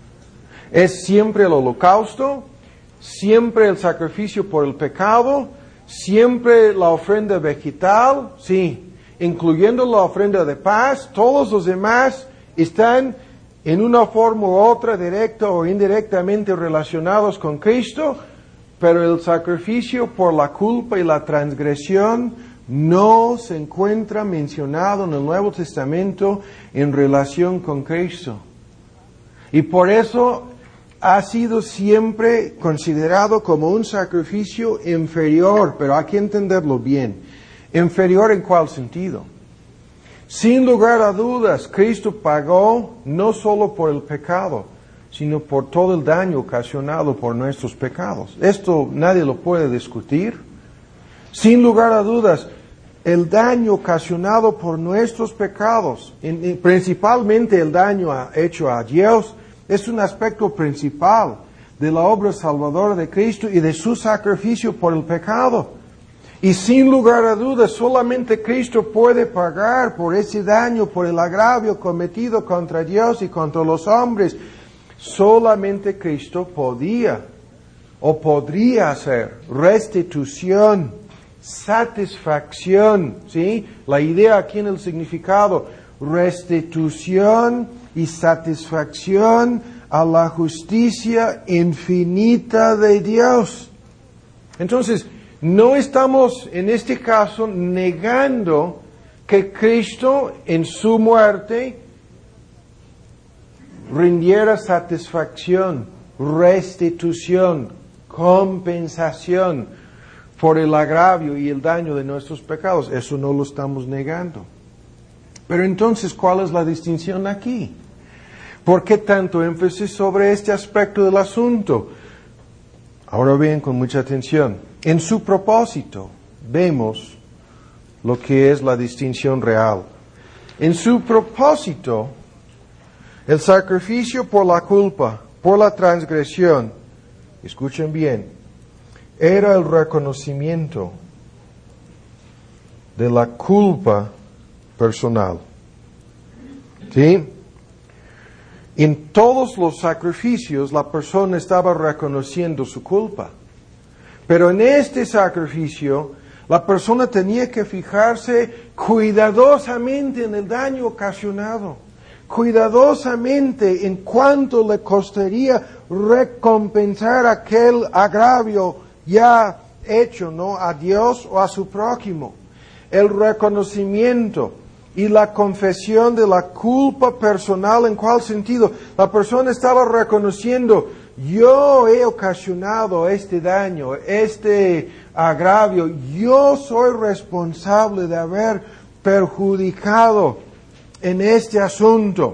Es siempre el holocausto, siempre el sacrificio por el pecado, siempre la ofrenda vegetal, sí, incluyendo la ofrenda de paz. Todos los demás están en una forma u otra, directa o indirectamente relacionados con Cristo, pero el sacrificio por la culpa y la transgresión no se encuentra mencionado en el Nuevo Testamento en relación con Cristo. Y por eso ha sido siempre considerado como un sacrificio inferior, pero hay que entenderlo bien. ¿Inferior en cuál sentido? Sin lugar a dudas, Cristo pagó no solo por el pecado, sino por todo el daño ocasionado por nuestros pecados. Esto nadie lo puede discutir. Sin lugar a dudas, el daño ocasionado por nuestros pecados, principalmente el daño hecho a Dios, es un aspecto principal de la obra salvadora de Cristo y de su sacrificio por el pecado. Y sin lugar a dudas, solamente Cristo puede pagar por ese daño, por el agravio cometido contra Dios y contra los hombres. Solamente Cristo podía o podría hacer restitución, satisfacción, ¿sí? La idea aquí en el significado, restitución y satisfacción a la justicia infinita de Dios. Entonces, no estamos en este caso negando que Cristo en su muerte rindiera satisfacción, restitución, compensación por el agravio y el daño de nuestros pecados. Eso no lo estamos negando. Pero entonces, ¿cuál es la distinción aquí? ¿Por qué tanto énfasis sobre este aspecto del asunto? Ahora bien, con mucha atención. En su propósito vemos lo que es la distinción real. En su propósito, el sacrificio por la culpa, por la transgresión, escuchen bien, era el reconocimiento de la culpa personal. ¿Sí? En todos los sacrificios la persona estaba reconociendo su culpa. Pero en este sacrificio, la persona tenía que fijarse cuidadosamente en el daño ocasionado, cuidadosamente en cuánto le costaría recompensar aquel agravio ya hecho, ¿no?, a Dios o a su prójimo. El reconocimiento y la confesión de la culpa personal, ¿en cuál sentido? La persona estaba reconociendo: yo he ocasionado este daño, este agravio, yo soy responsable de haber perjudicado en este asunto.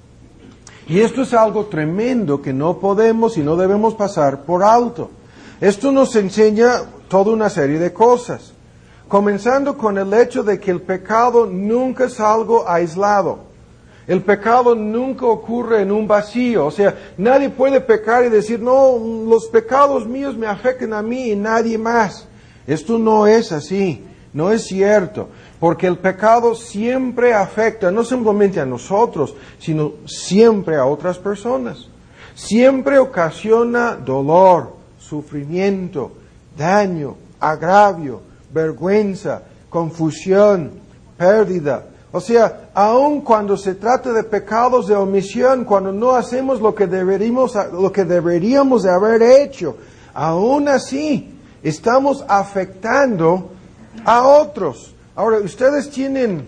Y esto es algo tremendo que no podemos y no debemos pasar por alto. Esto nos enseña toda una serie de cosas, comenzando con el hecho de que el pecado nunca es algo aislado. El pecado nunca ocurre en un vacío. O sea, nadie puede pecar y decir: no, los pecados míos me afectan a mí y nadie más. Esto no es así, no es cierto. Porque el pecado siempre afecta, no simplemente a nosotros, sino siempre a otras personas. Siempre ocasiona dolor, sufrimiento, daño, agravio, vergüenza, confusión, pérdida. O sea, aun cuando se trata de pecados de omisión, cuando no hacemos lo que deberíamos, lo que deberíamos de haber hecho, aún así estamos afectando a otros. Ahora, ustedes tienen,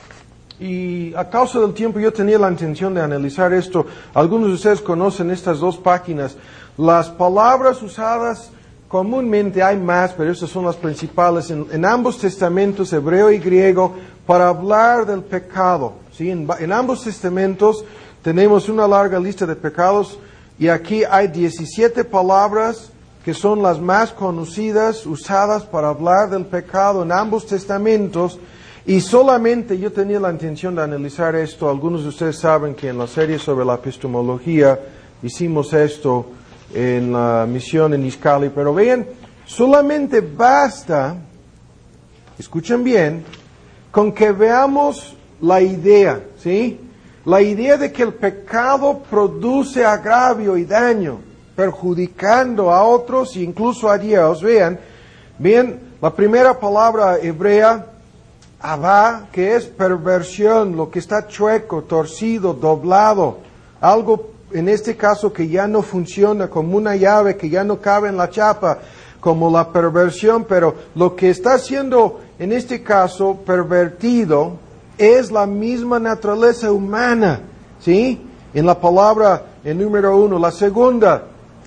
y a causa del tiempo yo tenía la intención de analizar esto, algunos de ustedes conocen estas dos páginas, las palabras usadas comúnmente, hay más, pero estas son las principales, en, en ambos testamentos, hebreo y griego, para hablar del pecado. ¿Sí? En, en ambos testamentos tenemos una larga lista de pecados, y aquí hay diecisiete palabras que son las más conocidas, usadas para hablar del pecado en ambos testamentos. Y solamente yo tenía la intención de analizar esto. Algunos de ustedes saben que en la serie sobre la epistemología hicimos esto en la misión en Iscali. Pero vean, solamente basta, escuchen bien, con que veamos la idea, ¿sí? La idea de que el pecado produce agravio y daño, perjudicando a otros e incluso a Dios. Vean, vean la primera palabra hebrea, abá, que es perversión, lo que está chueco, torcido, doblado, algo en este caso que ya no funciona, como una llave que ya no cabe en la chapa, como la perversión, pero lo que está siendo en este caso pervertido es la misma naturaleza humana, ¿sí? en la palabra, en número uno. La segunda,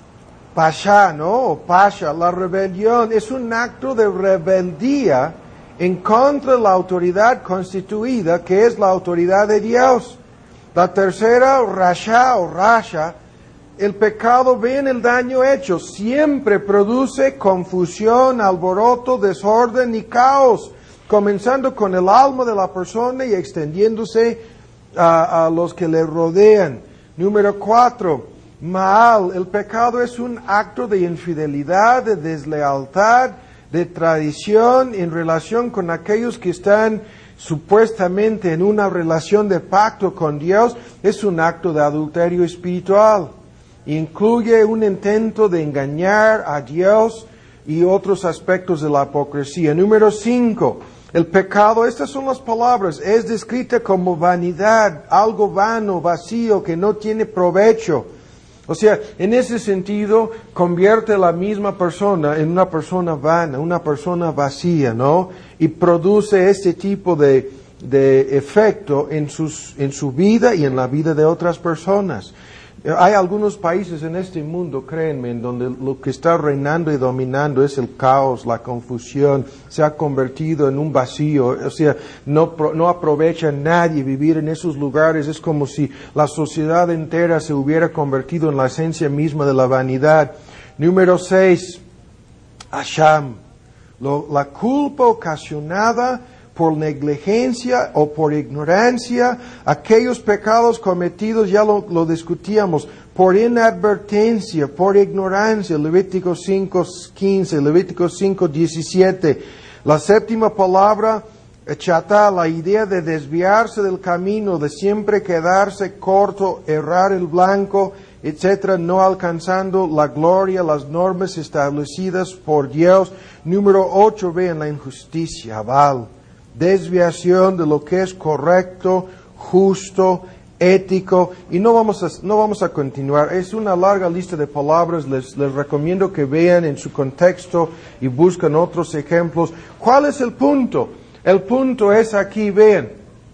pasha, ¿no? O pasha, la rebelión, es un acto de rebeldía en contra de la autoridad constituida, que es la autoridad de Dios. La tercera, rasha o rasha, el pecado, ven el daño hecho, siempre produce confusión, alboroto, desorden y caos, comenzando con el alma de la persona y extendiéndose a, a los que le rodean. Número cuatro, Maal, el pecado es un acto de infidelidad, de deslealtad, de tradición en relación con aquellos que están supuestamente en una relación de pacto con Dios. Es un acto de adulterio espiritual. Incluye un intento de engañar a Dios y otros aspectos de la hipocresía. Número cinco, el pecado, estas son las palabras, es descrita como vanidad, algo vano, vacío, que no tiene provecho. O sea, en ese sentido, convierte a la misma persona en una persona vana, una persona vacía, ¿no? Y produce este tipo de, de efecto en, sus, en su vida y en la vida de otras personas. Hay algunos países en este mundo, créanme, en donde lo que está reinando y dominando es el caos, la confusión, se ha convertido en un vacío, o sea, no, no aprovecha a nadie vivir en esos lugares, es como si la sociedad entera se hubiera convertido en la esencia misma de la vanidad. Número seis, Asham, lo, la culpa ocasionada por negligencia o por ignorancia, aquellos pecados cometidos, ya lo, lo discutíamos, por inadvertencia, por ignorancia, Levítico cinco quince, Levítico cinco diecisiete. La séptima palabra, chatá, la idea de desviarse del camino, de siempre quedarse corto, errar el blanco, etcétera, no alcanzando la gloria, las normas establecidas por Dios. Número ocho, vean la injusticia, Baal. Desviación de lo que es correcto, justo, ético, y no vamos a, no vamos a continuar. Es una larga lista de palabras, les, les recomiendo que vean en su contexto y busquen otros ejemplos. ¿Cuál es el punto? El punto es aquí, vean.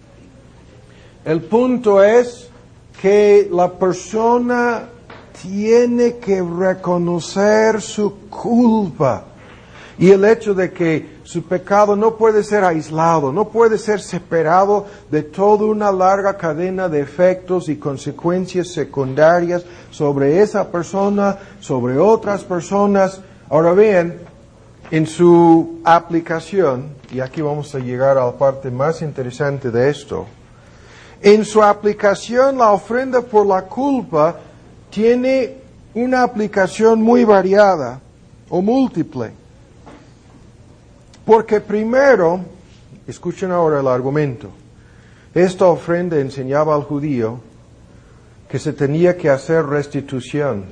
El punto es que la persona tiene que reconocer su culpa. Y el hecho de que su pecado no puede ser aislado, no puede ser separado de toda una larga cadena de efectos y consecuencias secundarias sobre esa persona, sobre otras personas. Ahora bien, en su aplicación, y aquí vamos a llegar a la parte más interesante de esto, en su aplicación la ofrenda por la culpa tiene una aplicación muy variada o múltiple. Porque primero, escuchen ahora el argumento, esta ofrenda enseñaba al judío que se tenía que hacer restitución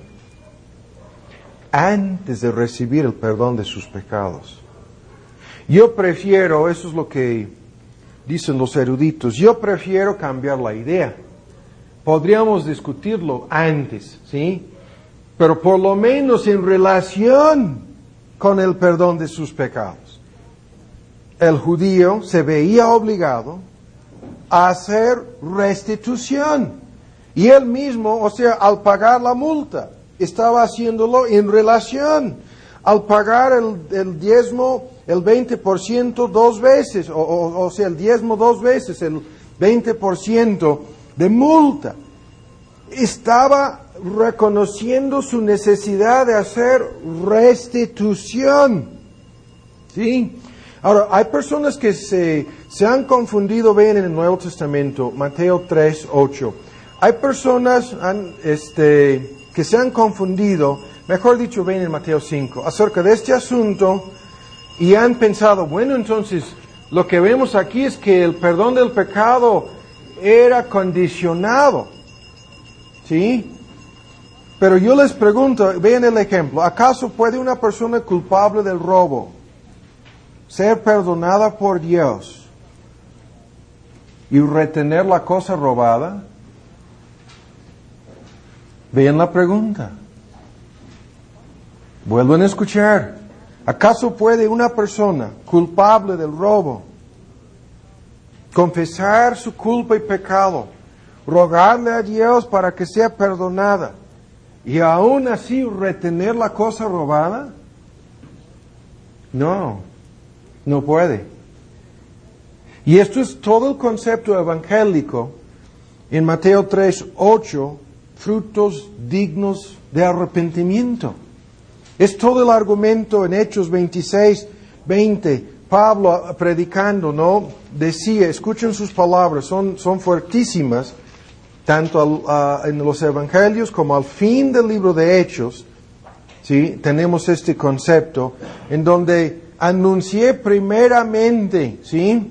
antes de recibir el perdón de sus pecados. Yo prefiero, eso es lo que dicen los eruditos, yo prefiero cambiar la idea. Podríamos discutirlo antes, ¿sí? Pero por lo menos en relación con el perdón de sus pecados. El judío se veía obligado a hacer restitución. Y él mismo, o sea, al pagar la multa, estaba haciéndolo en relación. Al pagar el, el diezmo, el veinte por ciento dos veces, o, o, o sea, el diezmo dos veces, el veinte por ciento de multa. Estaba reconociendo su necesidad de hacer restitución. ¿Sí? Ahora, hay personas que se, se han confundido, ven en el Nuevo Testamento, Mateo tres, ocho. Hay personas han, este, que se han confundido, mejor dicho, ven en Mateo cinco, acerca de este asunto y han pensado, bueno, entonces, lo que vemos aquí es que el perdón del pecado era condicionado. ¿Sí? Pero yo les pregunto, vean el ejemplo, ¿acaso puede una persona culpable del robo ser perdonada por Dios y retener la cosa robada? Vean la pregunta. Vuelven a escuchar. ¿Acaso puede una persona culpable del robo confesar su culpa y pecado, rogarle a Dios para que sea perdonada y aún así retener la cosa robada? No, no puede. Y esto es todo el concepto evangélico en Mateo tres, ocho, frutos dignos de arrepentimiento. Es todo el argumento en Hechos veintiséis, veinte. Pablo predicando, ¿no? Decía, escuchen sus palabras, son, son fuertísimas, tanto al, uh, en los evangelios como al fin del libro de Hechos, ¿sí? Tenemos este concepto, en donde anuncié primeramente, ¿sí?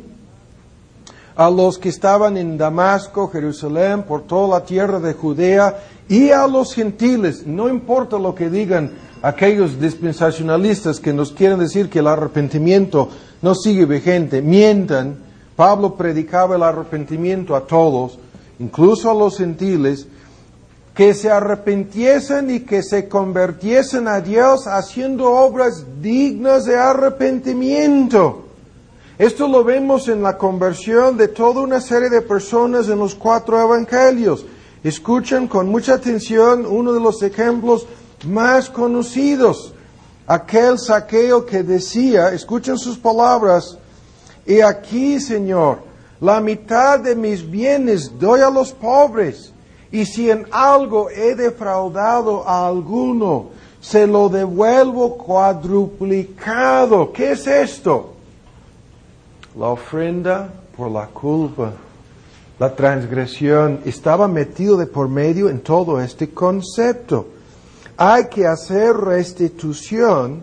A los que estaban en Damasco, Jerusalén, por toda la tierra de Judea, y a los gentiles, no importa lo que digan aquellos dispensacionalistas que nos quieren decir que el arrepentimiento no sigue vigente, mientan. Pablo predicaba el arrepentimiento a todos, incluso a los gentiles, que se arrepintiesen y que se convirtiesen a Dios haciendo obras dignas de arrepentimiento. Esto lo vemos en la conversión de toda una serie de personas en los cuatro evangelios. Escuchen con mucha atención uno de los ejemplos más conocidos. Aquel Zaqueo que decía, escuchen sus palabras, y aquí, Señor, la mitad de mis bienes doy a los pobres, y si en algo he defraudado a alguno, se lo devuelvo cuadruplicado. ¿Qué es esto? La ofrenda por la culpa, la transgresión, estaba metido de por medio en todo este concepto. Hay que hacer restitución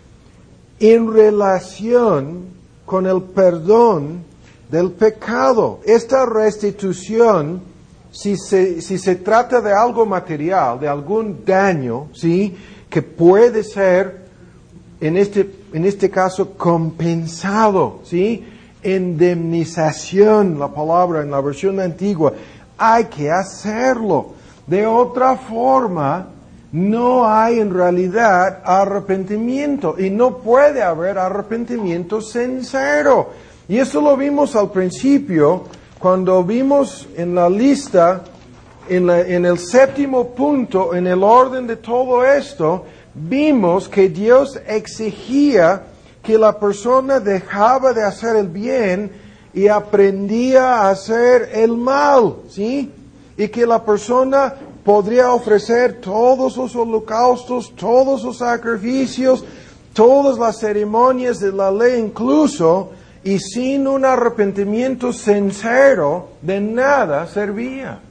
en relación con el perdón del pecado. Esta restitución, si se, si se trata de algo material, de algún daño, ¿sí? Que puede ser, en este, en este caso, compensado, ¿sí? Indemnización, la palabra en la versión antigua, hay que hacerlo. De otra forma, no hay en realidad arrepentimiento y no puede haber arrepentimiento sincero. Y eso lo vimos al principio, cuando vimos en la lista, en, la, en el séptimo punto, en el orden de todo esto, vimos que Dios exigía que la persona dejaba de hacer el bien y aprendía a hacer el mal, ¿sí? Y que la persona podría ofrecer todos los holocaustos, todos los sacrificios, todas las ceremonias de la ley incluso, y sin un arrepentimiento sincero, de nada servía.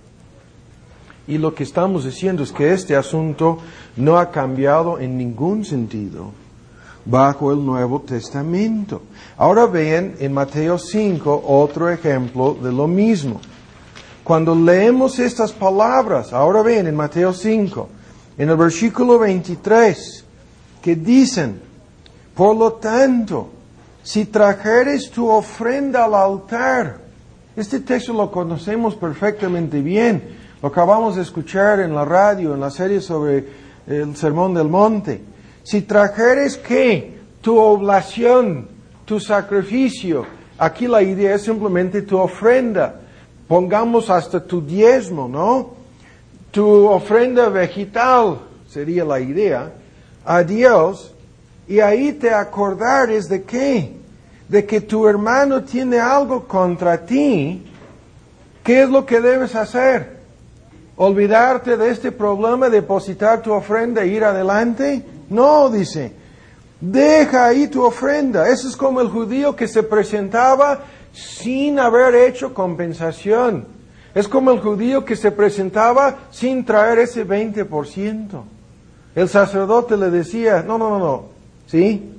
Y lo que estamos diciendo es que este asunto no ha cambiado en ningún sentido bajo el Nuevo Testamento. Ahora vean en Mateo cinco otro ejemplo de lo mismo. Cuando leemos estas palabras, ahora ven en Mateo cinco, en el versículo veintitrés, que dicen, por lo tanto, si trajeres tu ofrenda al altar, este texto lo conocemos perfectamente bien, lo acabamos de escuchar en la radio, en la serie sobre el Sermón del Monte. Si trajeres, ¿qué? Tu oblación, tu sacrificio. Aquí la idea es simplemente tu ofrenda. Pongamos hasta tu diezmo, ¿no? Tu ofrenda vegetal, sería la idea, a Dios, y ahí te acordares de qué? De que tu hermano tiene algo contra ti. ¿Qué es lo que debes hacer? ¿Olvidarte de este problema, depositar tu ofrenda e ir adelante? No, dice, deja ahí tu ofrenda. Eso es como el judío que se presentaba sin haber hecho compensación. Es como el judío que se presentaba sin traer ese veinte por ciento. El sacerdote le decía, no, no, no, no, ¿sí?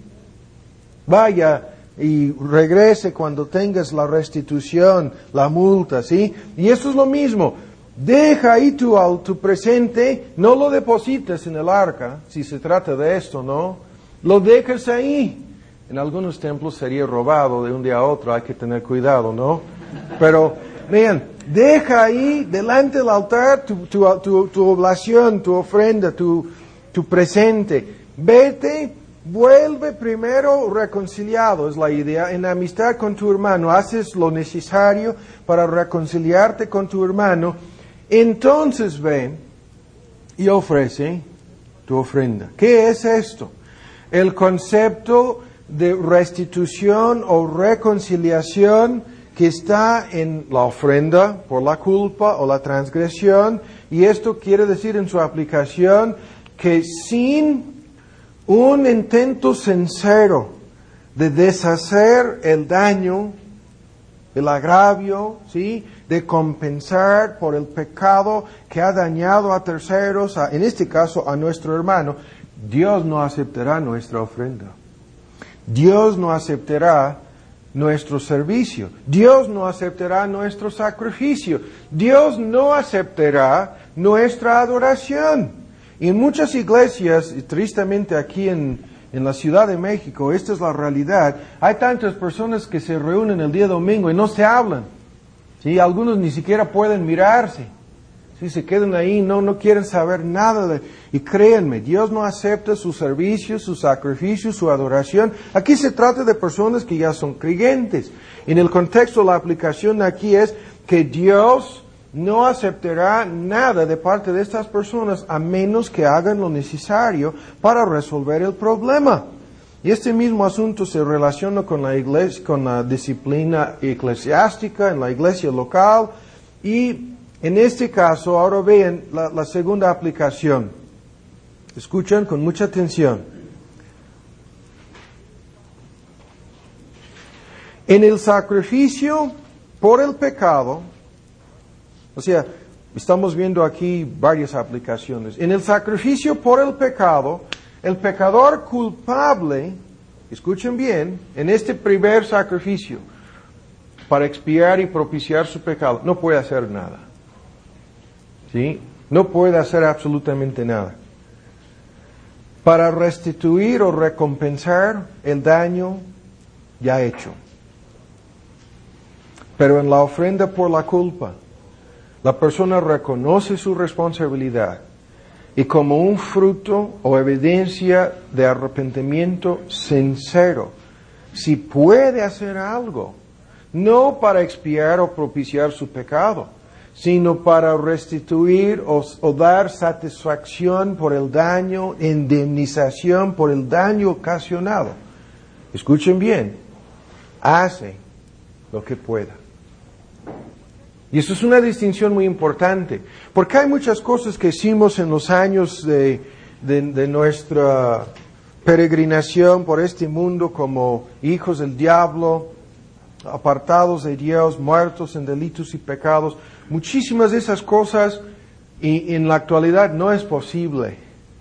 Vaya y regrese cuando tengas la restitución, la multa, ¿sí? Y eso es lo mismo. Deja ahí tu, tu presente, no lo deposites en el arca, si se trata de esto, ¿no? Lo dejas ahí. En algunos templos sería robado de un día a otro, hay que tener cuidado, ¿no? Pero, vean, deja ahí delante del altar tu, tu, tu, tu oblación, tu ofrenda, tu, tu presente. Vete vuelve primero reconciliado, es la idea, en amistad con tu hermano, haces lo necesario para reconciliarte con tu hermano, entonces ven y ofrece tu ofrenda. ¿Qué es esto? El concepto de restitución o reconciliación que está en la ofrenda por la culpa o la transgresión, y esto quiere decir en su aplicación que sin un intento sincero de deshacer el daño, el agravio, ¿sí?, de compensar por el pecado que ha dañado a terceros, a, en este caso a nuestro hermano, Dios no aceptará nuestra ofrenda. Dios no aceptará nuestro servicio. Dios no aceptará nuestro sacrificio. Dios no aceptará nuestra adoración. Y en muchas iglesias, y tristemente aquí en, en la Ciudad de México, esta es la realidad, hay tantas personas que se reúnen el día domingo y no se hablan. ¿Sí? Algunos ni siquiera pueden mirarse. ¿Sí? Se quedan ahí, no, no quieren saber nada de... Y créanme, Dios no acepta su servicio, su sacrificio, su adoración. Aquí se trata de personas que ya son creyentes. En el contexto, la aplicación aquí es que Dios no aceptará nada de parte de estas personas a menos que hagan lo necesario para resolver el problema. Y este mismo asunto se relaciona con la iglesia, con la disciplina eclesiástica en la iglesia local. Y en este caso, ahora vean la, la segunda aplicación. Escuchan con mucha atención. En el sacrificio por el pecado, o sea, estamos viendo aquí varias aplicaciones. En el sacrificio por el pecado, el pecador culpable, escuchen bien, en este primer sacrificio, para expiar y propiciar su pecado, no puede hacer nada. ¿Sí? No puede hacer absolutamente nada. Para restituir o recompensar el daño ya hecho. Pero en la ofrenda por la culpa, la persona reconoce su responsabilidad y como un fruto o evidencia de arrepentimiento sincero, si puede hacer algo, no para expiar o propiciar su pecado, sino para restituir o, o dar satisfacción por el daño, indemnización por el daño ocasionado. Escuchen bien, hace lo que pueda. Y eso es una distinción muy importante, porque hay muchas cosas que hicimos en los años de, de, de nuestra peregrinación por este mundo como hijos del diablo, apartados de Dios, muertos en delitos y pecados. Muchísimas de esas cosas y en la actualidad no es posible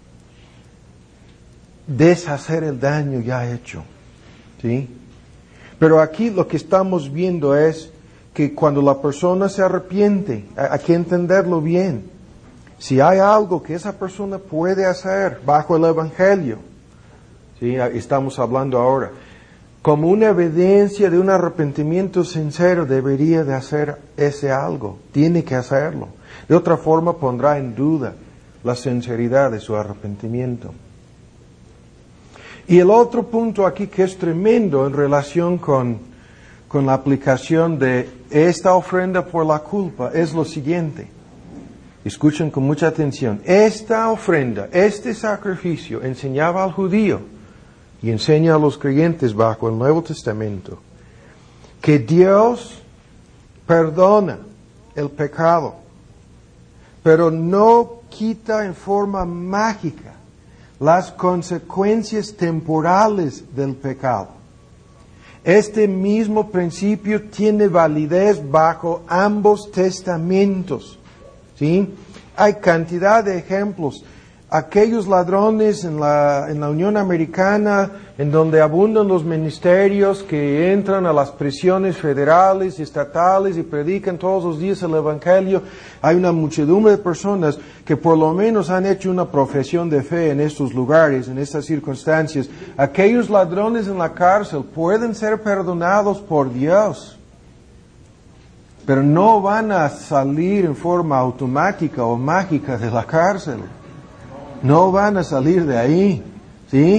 deshacer el daño ya hecho. ¿Sí? Pero aquí lo que estamos viendo es que cuando la persona se arrepiente, hay que entenderlo bien. Si hay algo que esa persona puede hacer bajo el Evangelio, ¿sí? Estamos hablando ahora, como una evidencia de un arrepentimiento sincero, debería de hacer ese algo. Tiene que hacerlo. De otra forma pondrá en duda la sinceridad de su arrepentimiento. Y el otro punto aquí que es tremendo en relación con, con la aplicación de esta ofrenda por la culpa es lo siguiente. Escuchen con mucha atención. Esta ofrenda, este sacrificio enseñaba al judío y enseña a los creyentes bajo el Nuevo Testamento que Dios perdona el pecado, pero no quita en forma mágica las consecuencias temporales del pecado. Este mismo principio tiene validez bajo ambos testamentos. ¿Sí? Hay cantidad de ejemplos. Aquellos ladrones en la, en la Unión Americana, en donde abundan los ministerios que entran a las prisiones federales y estatales y predican todos los días el Evangelio, hay una muchedumbre de personas que por lo menos han hecho una profesión de fe en estos lugares, en estas circunstancias. Aquellos ladrones en la cárcel pueden ser perdonados por Dios, pero no van a salir en forma automática o mágica de la cárcel. No van a salir de ahí, ¿sí?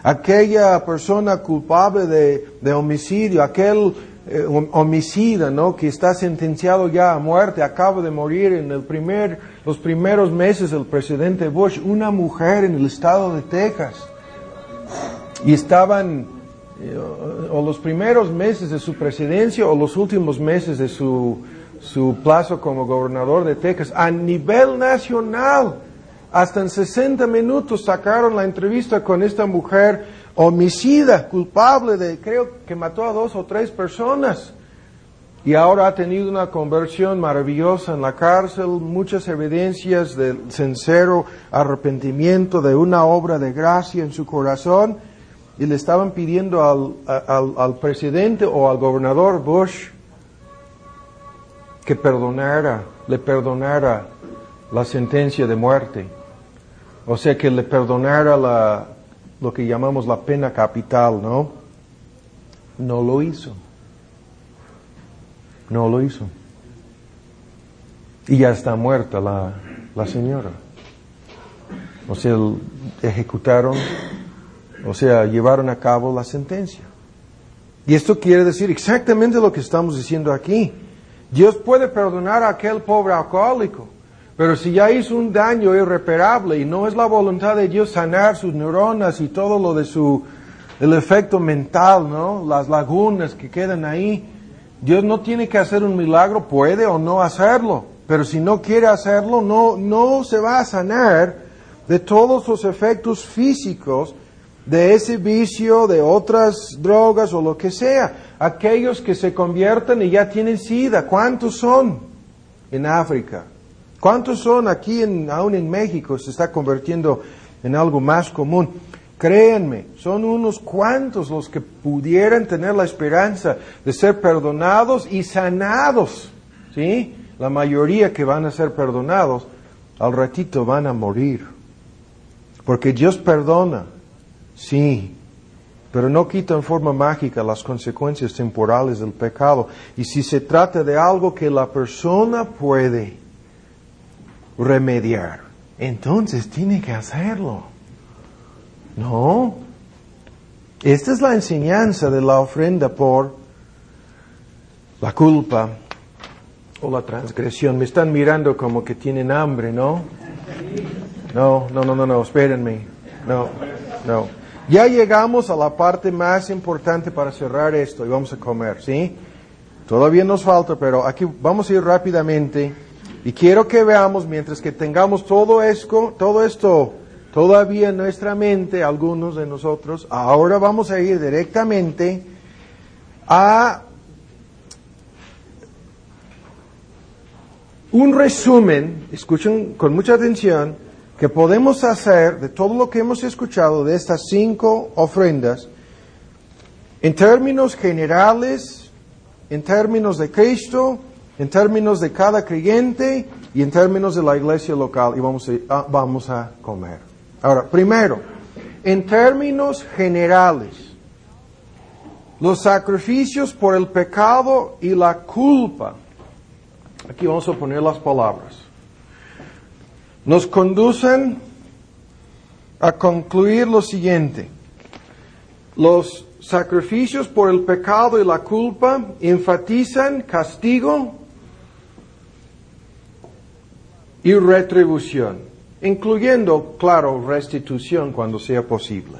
aquella persona culpable de, de homicidio, aquel eh, homicida, ¿no?, que está sentenciado ya a muerte, acaba de morir en el primer, los primeros meses del presidente Bush, una mujer en el estado de Texas. Y estaban, eh, o los primeros meses de su presidencia o los últimos meses de su, su plazo como gobernador de Texas, a nivel nacional. Hasta en sesenta minutos sacaron la entrevista con esta mujer homicida, culpable de, creo que mató a dos o tres personas. Y ahora ha tenido una conversión maravillosa en la cárcel, muchas evidencias de sincero arrepentimiento, de una obra de gracia en su corazón. Y le estaban pidiendo al, al, al presidente o al gobernador Bush que perdonara, le perdonara la sentencia de muerte. O sea, que le perdonara la, lo que llamamos la pena capital, ¿no? No lo hizo. No lo hizo. Y ya está muerta la, la señora. O sea, ejecutaron, o sea, llevaron a cabo la sentencia. Y esto quiere decir exactamente lo que estamos diciendo aquí. Dios puede perdonar a aquel pobre alcohólico. Pero si ya hizo un daño irreparable y no es la voluntad de Dios sanar sus neuronas y todo lo de su, el efecto mental, ¿no? Las lagunas que quedan ahí. Dios no tiene que hacer un milagro, puede o no hacerlo. Pero si no quiere hacerlo, no, no se va a sanar de todos los efectos físicos de ese vicio, de otras drogas o lo que sea. Aquellos que se convierten y ya tienen SIDA, ¿cuántos son en África? ¿Cuántos son aquí, en, aún en México, se está convirtiendo en algo más común? Créanme, son unos cuantos los que pudieran tener la esperanza de ser perdonados y sanados, ¿sí? La mayoría que van a ser perdonados, al ratito van a morir. Porque Dios perdona, sí, pero no quita en forma mágica las consecuencias temporales del pecado. Y si se trata de algo que la persona puede remediar, entonces tiene que hacerlo. No. Esta es la enseñanza de la ofrenda por la culpa o la transgresión. Me están mirando como que tienen hambre, ¿no? No, no, no, no, no, espérenme. No, no. Ya llegamos a la parte más importante para cerrar esto y vamos a comer, ¿sí? Todavía nos falta, pero aquí vamos a ir rápidamente. Y quiero que veamos, mientras que tengamos todo esto, todo esto todavía en nuestra mente, algunos de nosotros, ahora vamos a ir directamente a un resumen, escuchen con mucha atención, que podemos hacer de todo lo que hemos escuchado de estas cinco ofrendas, en términos generales, en términos de Cristo, en términos de cada creyente y en términos de la iglesia local. Y vamos a, vamos a comer. Ahora, primero, en términos generales, los sacrificios por el pecado y la culpa, aquí vamos a poner las palabras, nos conducen a concluir lo siguiente. Los sacrificios por el pecado y la culpa enfatizan castigo y retribución, incluyendo, claro, restitución cuando sea posible.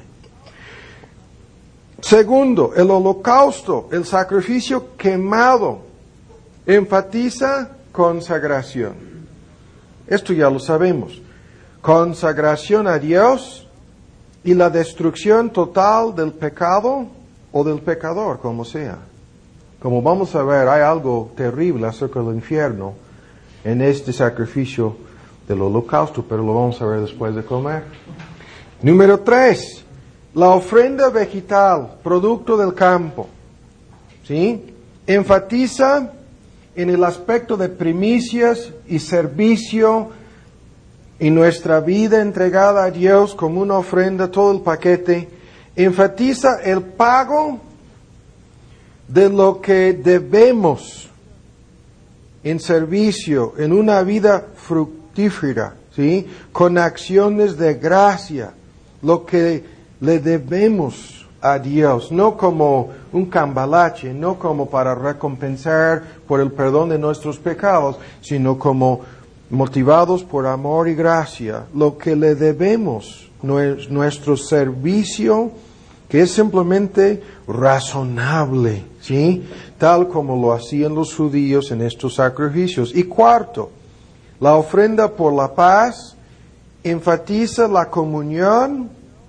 Segundo, el holocausto, el sacrificio quemado, enfatiza consagración. Esto ya lo sabemos. Consagración a Dios y la destrucción total del pecado o del pecador, como sea. Como vamos a ver, hay algo terrible acerca del infierno en este sacrificio del holocausto, pero lo vamos a ver después de comer. Número tres, la ofrenda vegetal, producto del campo, ¿sí? Enfatiza en el aspecto de primicias y servicio en nuestra vida entregada a Dios como una ofrenda, todo el paquete. Enfatiza el pago de lo que debemos en servicio, en una vida fructífera, ¿sí? Con acciones de gracia, lo que le debemos a Dios, no como un cambalache, no como para recompensar por el perdón de nuestros pecados, sino como motivados por amor y gracia, lo que le debemos, nuestro servicio, que es simplemente razonable, ¿sí? Tal como lo hacían los judíos en estos sacrificios. Y cuarto, la ofrenda por la paz enfatiza la comunión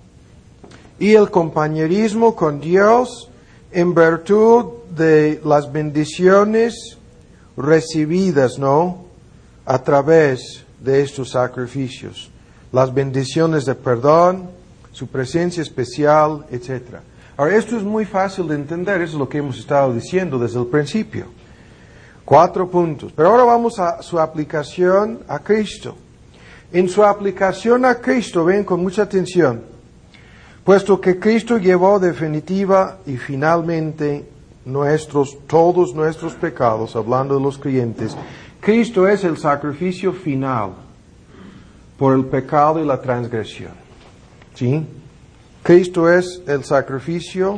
y el compañerismo con Dios en virtud de las bendiciones recibidas, ¿no?, a través de estos sacrificios. Las bendiciones de perdón, su presencia especial, etcétera. Ahora, esto es muy fácil de entender, eso es lo que hemos estado diciendo desde el principio. Cuatro puntos. Pero ahora vamos a su aplicación a Cristo. En su aplicación a Cristo, ven con mucha atención, puesto que Cristo llevó definitiva y finalmente nuestros, todos nuestros pecados, hablando de los creyentes, Cristo es el sacrificio final por el pecado y la transgresión. ¿Sí? Cristo es el sacrificio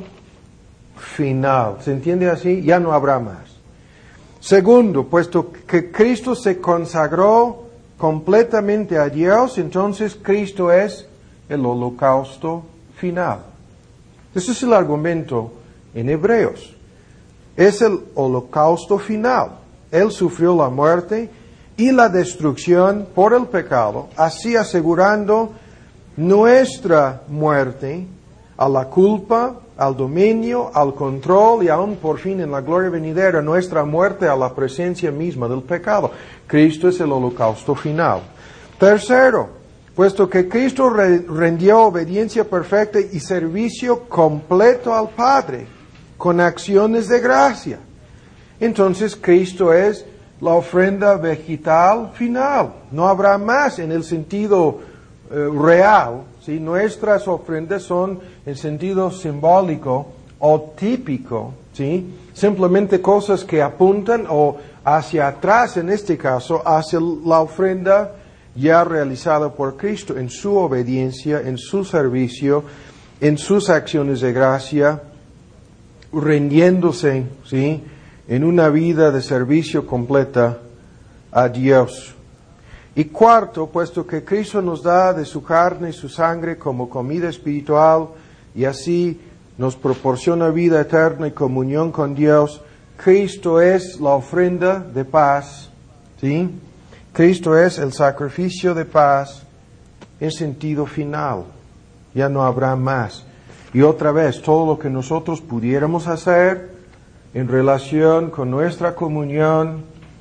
final. ¿Se entiende así? Ya no habrá más. Segundo, puesto que Cristo se consagró completamente a Dios, entonces Cristo es el holocausto final. Ese es el argumento en Hebreos. Es el holocausto final. Él sufrió la muerte y la destrucción por el pecado, así asegurando nuestra muerte a la culpa, al dominio, al control y aún por fin en la gloria venidera, nuestra muerte a la presencia misma del pecado. Cristo es el holocausto final. Tercero, puesto que Cristo re- rendió obediencia perfecta y servicio completo al Padre con acciones de gracia, entonces Cristo es la ofrenda vegetal final. No habrá más en el sentido eh, real. ¿Sí? Nuestras ofrendas son en sentido simbólico o típico, ¿sí? Simplemente cosas que apuntan o hacia atrás, en este caso, hacia la ofrenda ya realizada por Cristo en su obediencia, en su servicio, en sus acciones de gracia, rindiéndose, ¿sí?, en una vida de servicio completa a Dios. Y cuarto, puesto que Cristo nos da de su carne y su sangre como comida espiritual y así nos proporciona vida eterna y comunión con Dios, Cristo es la ofrenda de paz, ¿sí? Cristo es el sacrificio de paz en sentido final. Ya no habrá más. Y otra vez, todo lo que nosotros pudiéramos hacer en relación con nuestra comunión,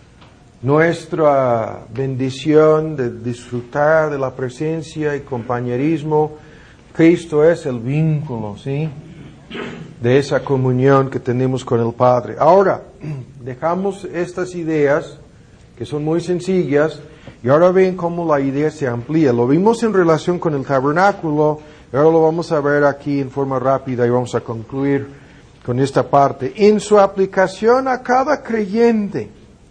nuestra bendición de disfrutar de la presencia y compañerismo, Cristo es el vínculo, ¿sí?, de esa comunión que tenemos con el Padre. Ahora, dejamos estas ideas que son muy sencillas y ahora ven cómo la idea se amplía. Lo vimos en relación con el tabernáculo, y ahora lo vamos a ver aquí en forma rápida y vamos a concluir con esta parte. En su aplicación a cada creyente,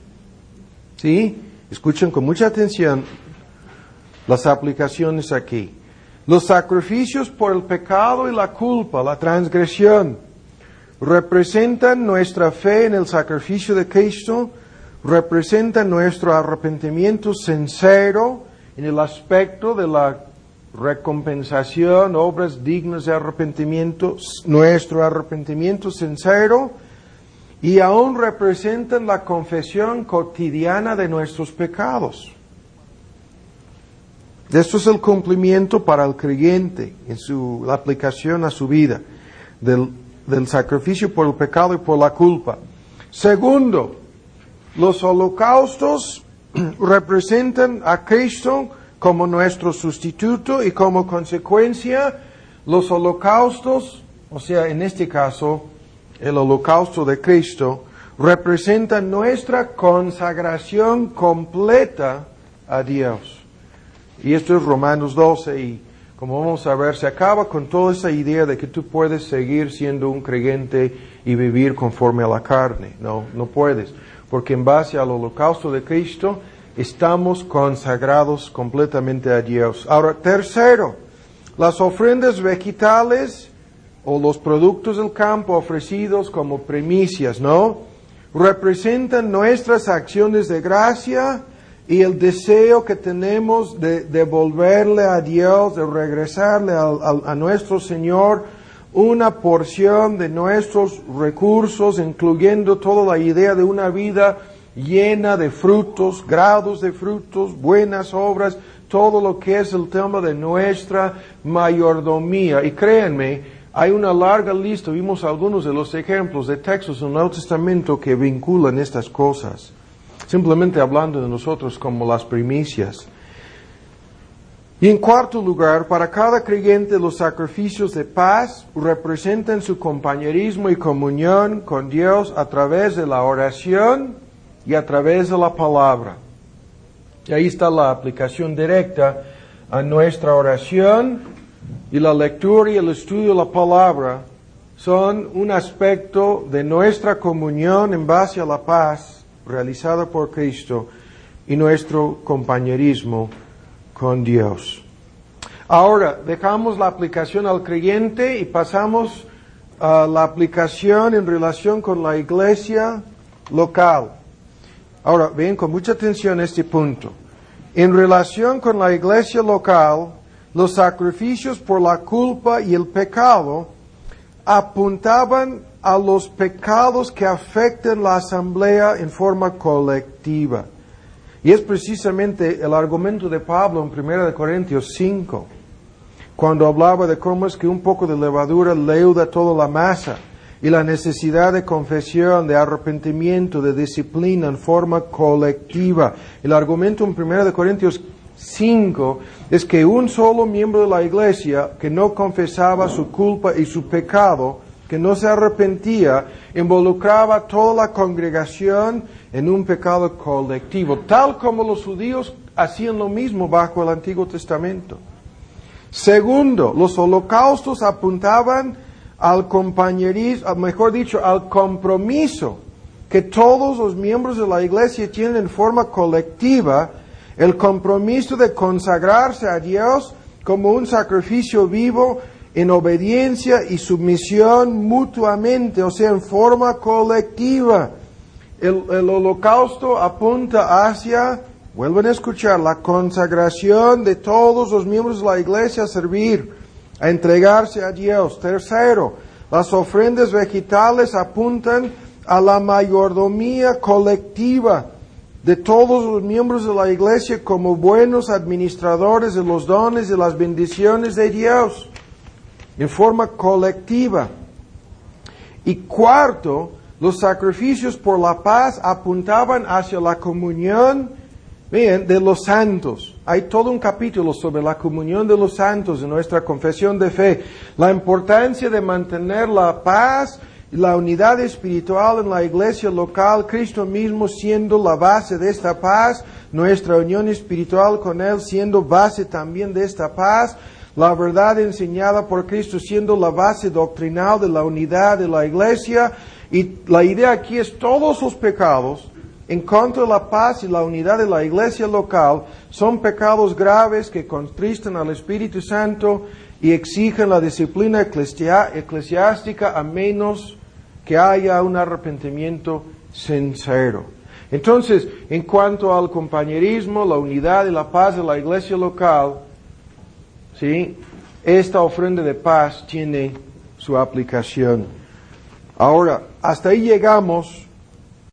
¿sí? Escuchen con mucha atención las aplicaciones aquí. Los sacrificios por el pecado y la culpa, la transgresión, representan nuestra fe en el sacrificio de Cristo, representan nuestro arrepentimiento sincero en el aspecto de la recompensación, obras dignas de arrepentimiento, nuestro arrepentimiento sincero, y aún representan la confesión cotidiana de nuestros pecados. Esto es el cumplimiento para el creyente en su la aplicación a su vida del, del sacrificio por el pecado y por la culpa. Segundo, los holocaustos representan a Cristo como nuestro sustituto y como consecuencia los holocaustos, o sea, en este caso, el holocausto de Cristo, representan nuestra consagración completa a Dios. Y esto es Romanos doce y como vamos a ver, se acaba con toda esa idea de que tú puedes seguir siendo un creyente y vivir conforme a la carne. No, no puedes, porque en base al holocausto de Cristo estamos consagrados completamente a Dios. Ahora, tercero, Las ofrendas vegetales o los productos del campo ofrecidos como primicias, ¿no? Representan nuestras acciones de gracia y el deseo que tenemos de devolverle a Dios, de regresarle a, a, a nuestro Señor una porción de nuestros recursos, incluyendo toda la idea de una vida llena de frutos, grados de frutos, buenas obras, todo lo que es el tema de nuestra mayordomía. Y créanme, hay una larga lista, vimos algunos de los ejemplos de textos en el Nuevo Testamento que vinculan estas cosas, simplemente hablando de nosotros como las primicias. Y en cuarto lugar, para cada creyente los sacrificios de paz representan su compañerismo y comunión con Dios a través de la oración y a través de la palabra. Y ahí está la aplicación directa a nuestra oración, y la lectura y el estudio de la palabra son un aspecto de nuestra comunión en base a la paz realizada por Cristo y nuestro compañerismo con Dios. Ahora, dejamos la aplicación al creyente y pasamos a la aplicación en relación con la iglesia local. Ahora, ven con mucha atención este punto. En relación con la iglesia local, los sacrificios por la culpa y el pecado apuntaban a los pecados que afectan la asamblea en forma colectiva. Y es precisamente el argumento de Pablo en primera de Corintios cinco, cuando hablaba de cómo es que un poco de levadura leuda toda la masa, y la necesidad de confesión, de arrepentimiento, de disciplina en forma colectiva. El argumento en primera de Corintios cinco es que un solo miembro de la iglesia que no confesaba su culpa y su pecado, que no se arrepentía, involucraba a toda la congregación en un pecado colectivo, tal como los judíos hacían lo mismo bajo el Antiguo Testamento. Segundo, los holocaustos apuntaban al compañerismo, mejor dicho, al compromiso que todos los miembros de la iglesia tienen en forma colectiva, el compromiso de consagrarse a Dios como un sacrificio vivo en obediencia y sumisión mutuamente, o sea, en forma colectiva. El, el holocausto apunta hacia, vuelven a escuchar, la consagración de todos los miembros de la iglesia a servir, a entregarse a Dios. Tercero, las ofrendas vegetales apuntan a la mayordomía colectiva de todos los miembros de la iglesia como buenos administradores de los dones y las bendiciones de Dios, en forma colectiva. Y cuarto, los sacrificios por la paz apuntaban hacia la comunión, bien, de los santos. Hay todo un capítulo sobre la comunión de los santos en nuestra confesión de fe. La importancia de mantener la paz y la unidad espiritual en la iglesia local, Cristo mismo siendo la base de esta paz, nuestra unión espiritual con Él siendo base también de esta paz, la verdad enseñada por Cristo siendo la base doctrinal de la unidad de la iglesia. Y la idea aquí es todos los pecados en contra de la paz y la unidad de la iglesia local son pecados graves que contristan al Espíritu Santo y exigen la disciplina eclesiástica a menos que haya un arrepentimiento sincero. Entonces, en cuanto al compañerismo, la unidad y la paz de la iglesia local, ¿sí?, esta ofrenda de paz tiene su aplicación. Ahora, hasta ahí llegamos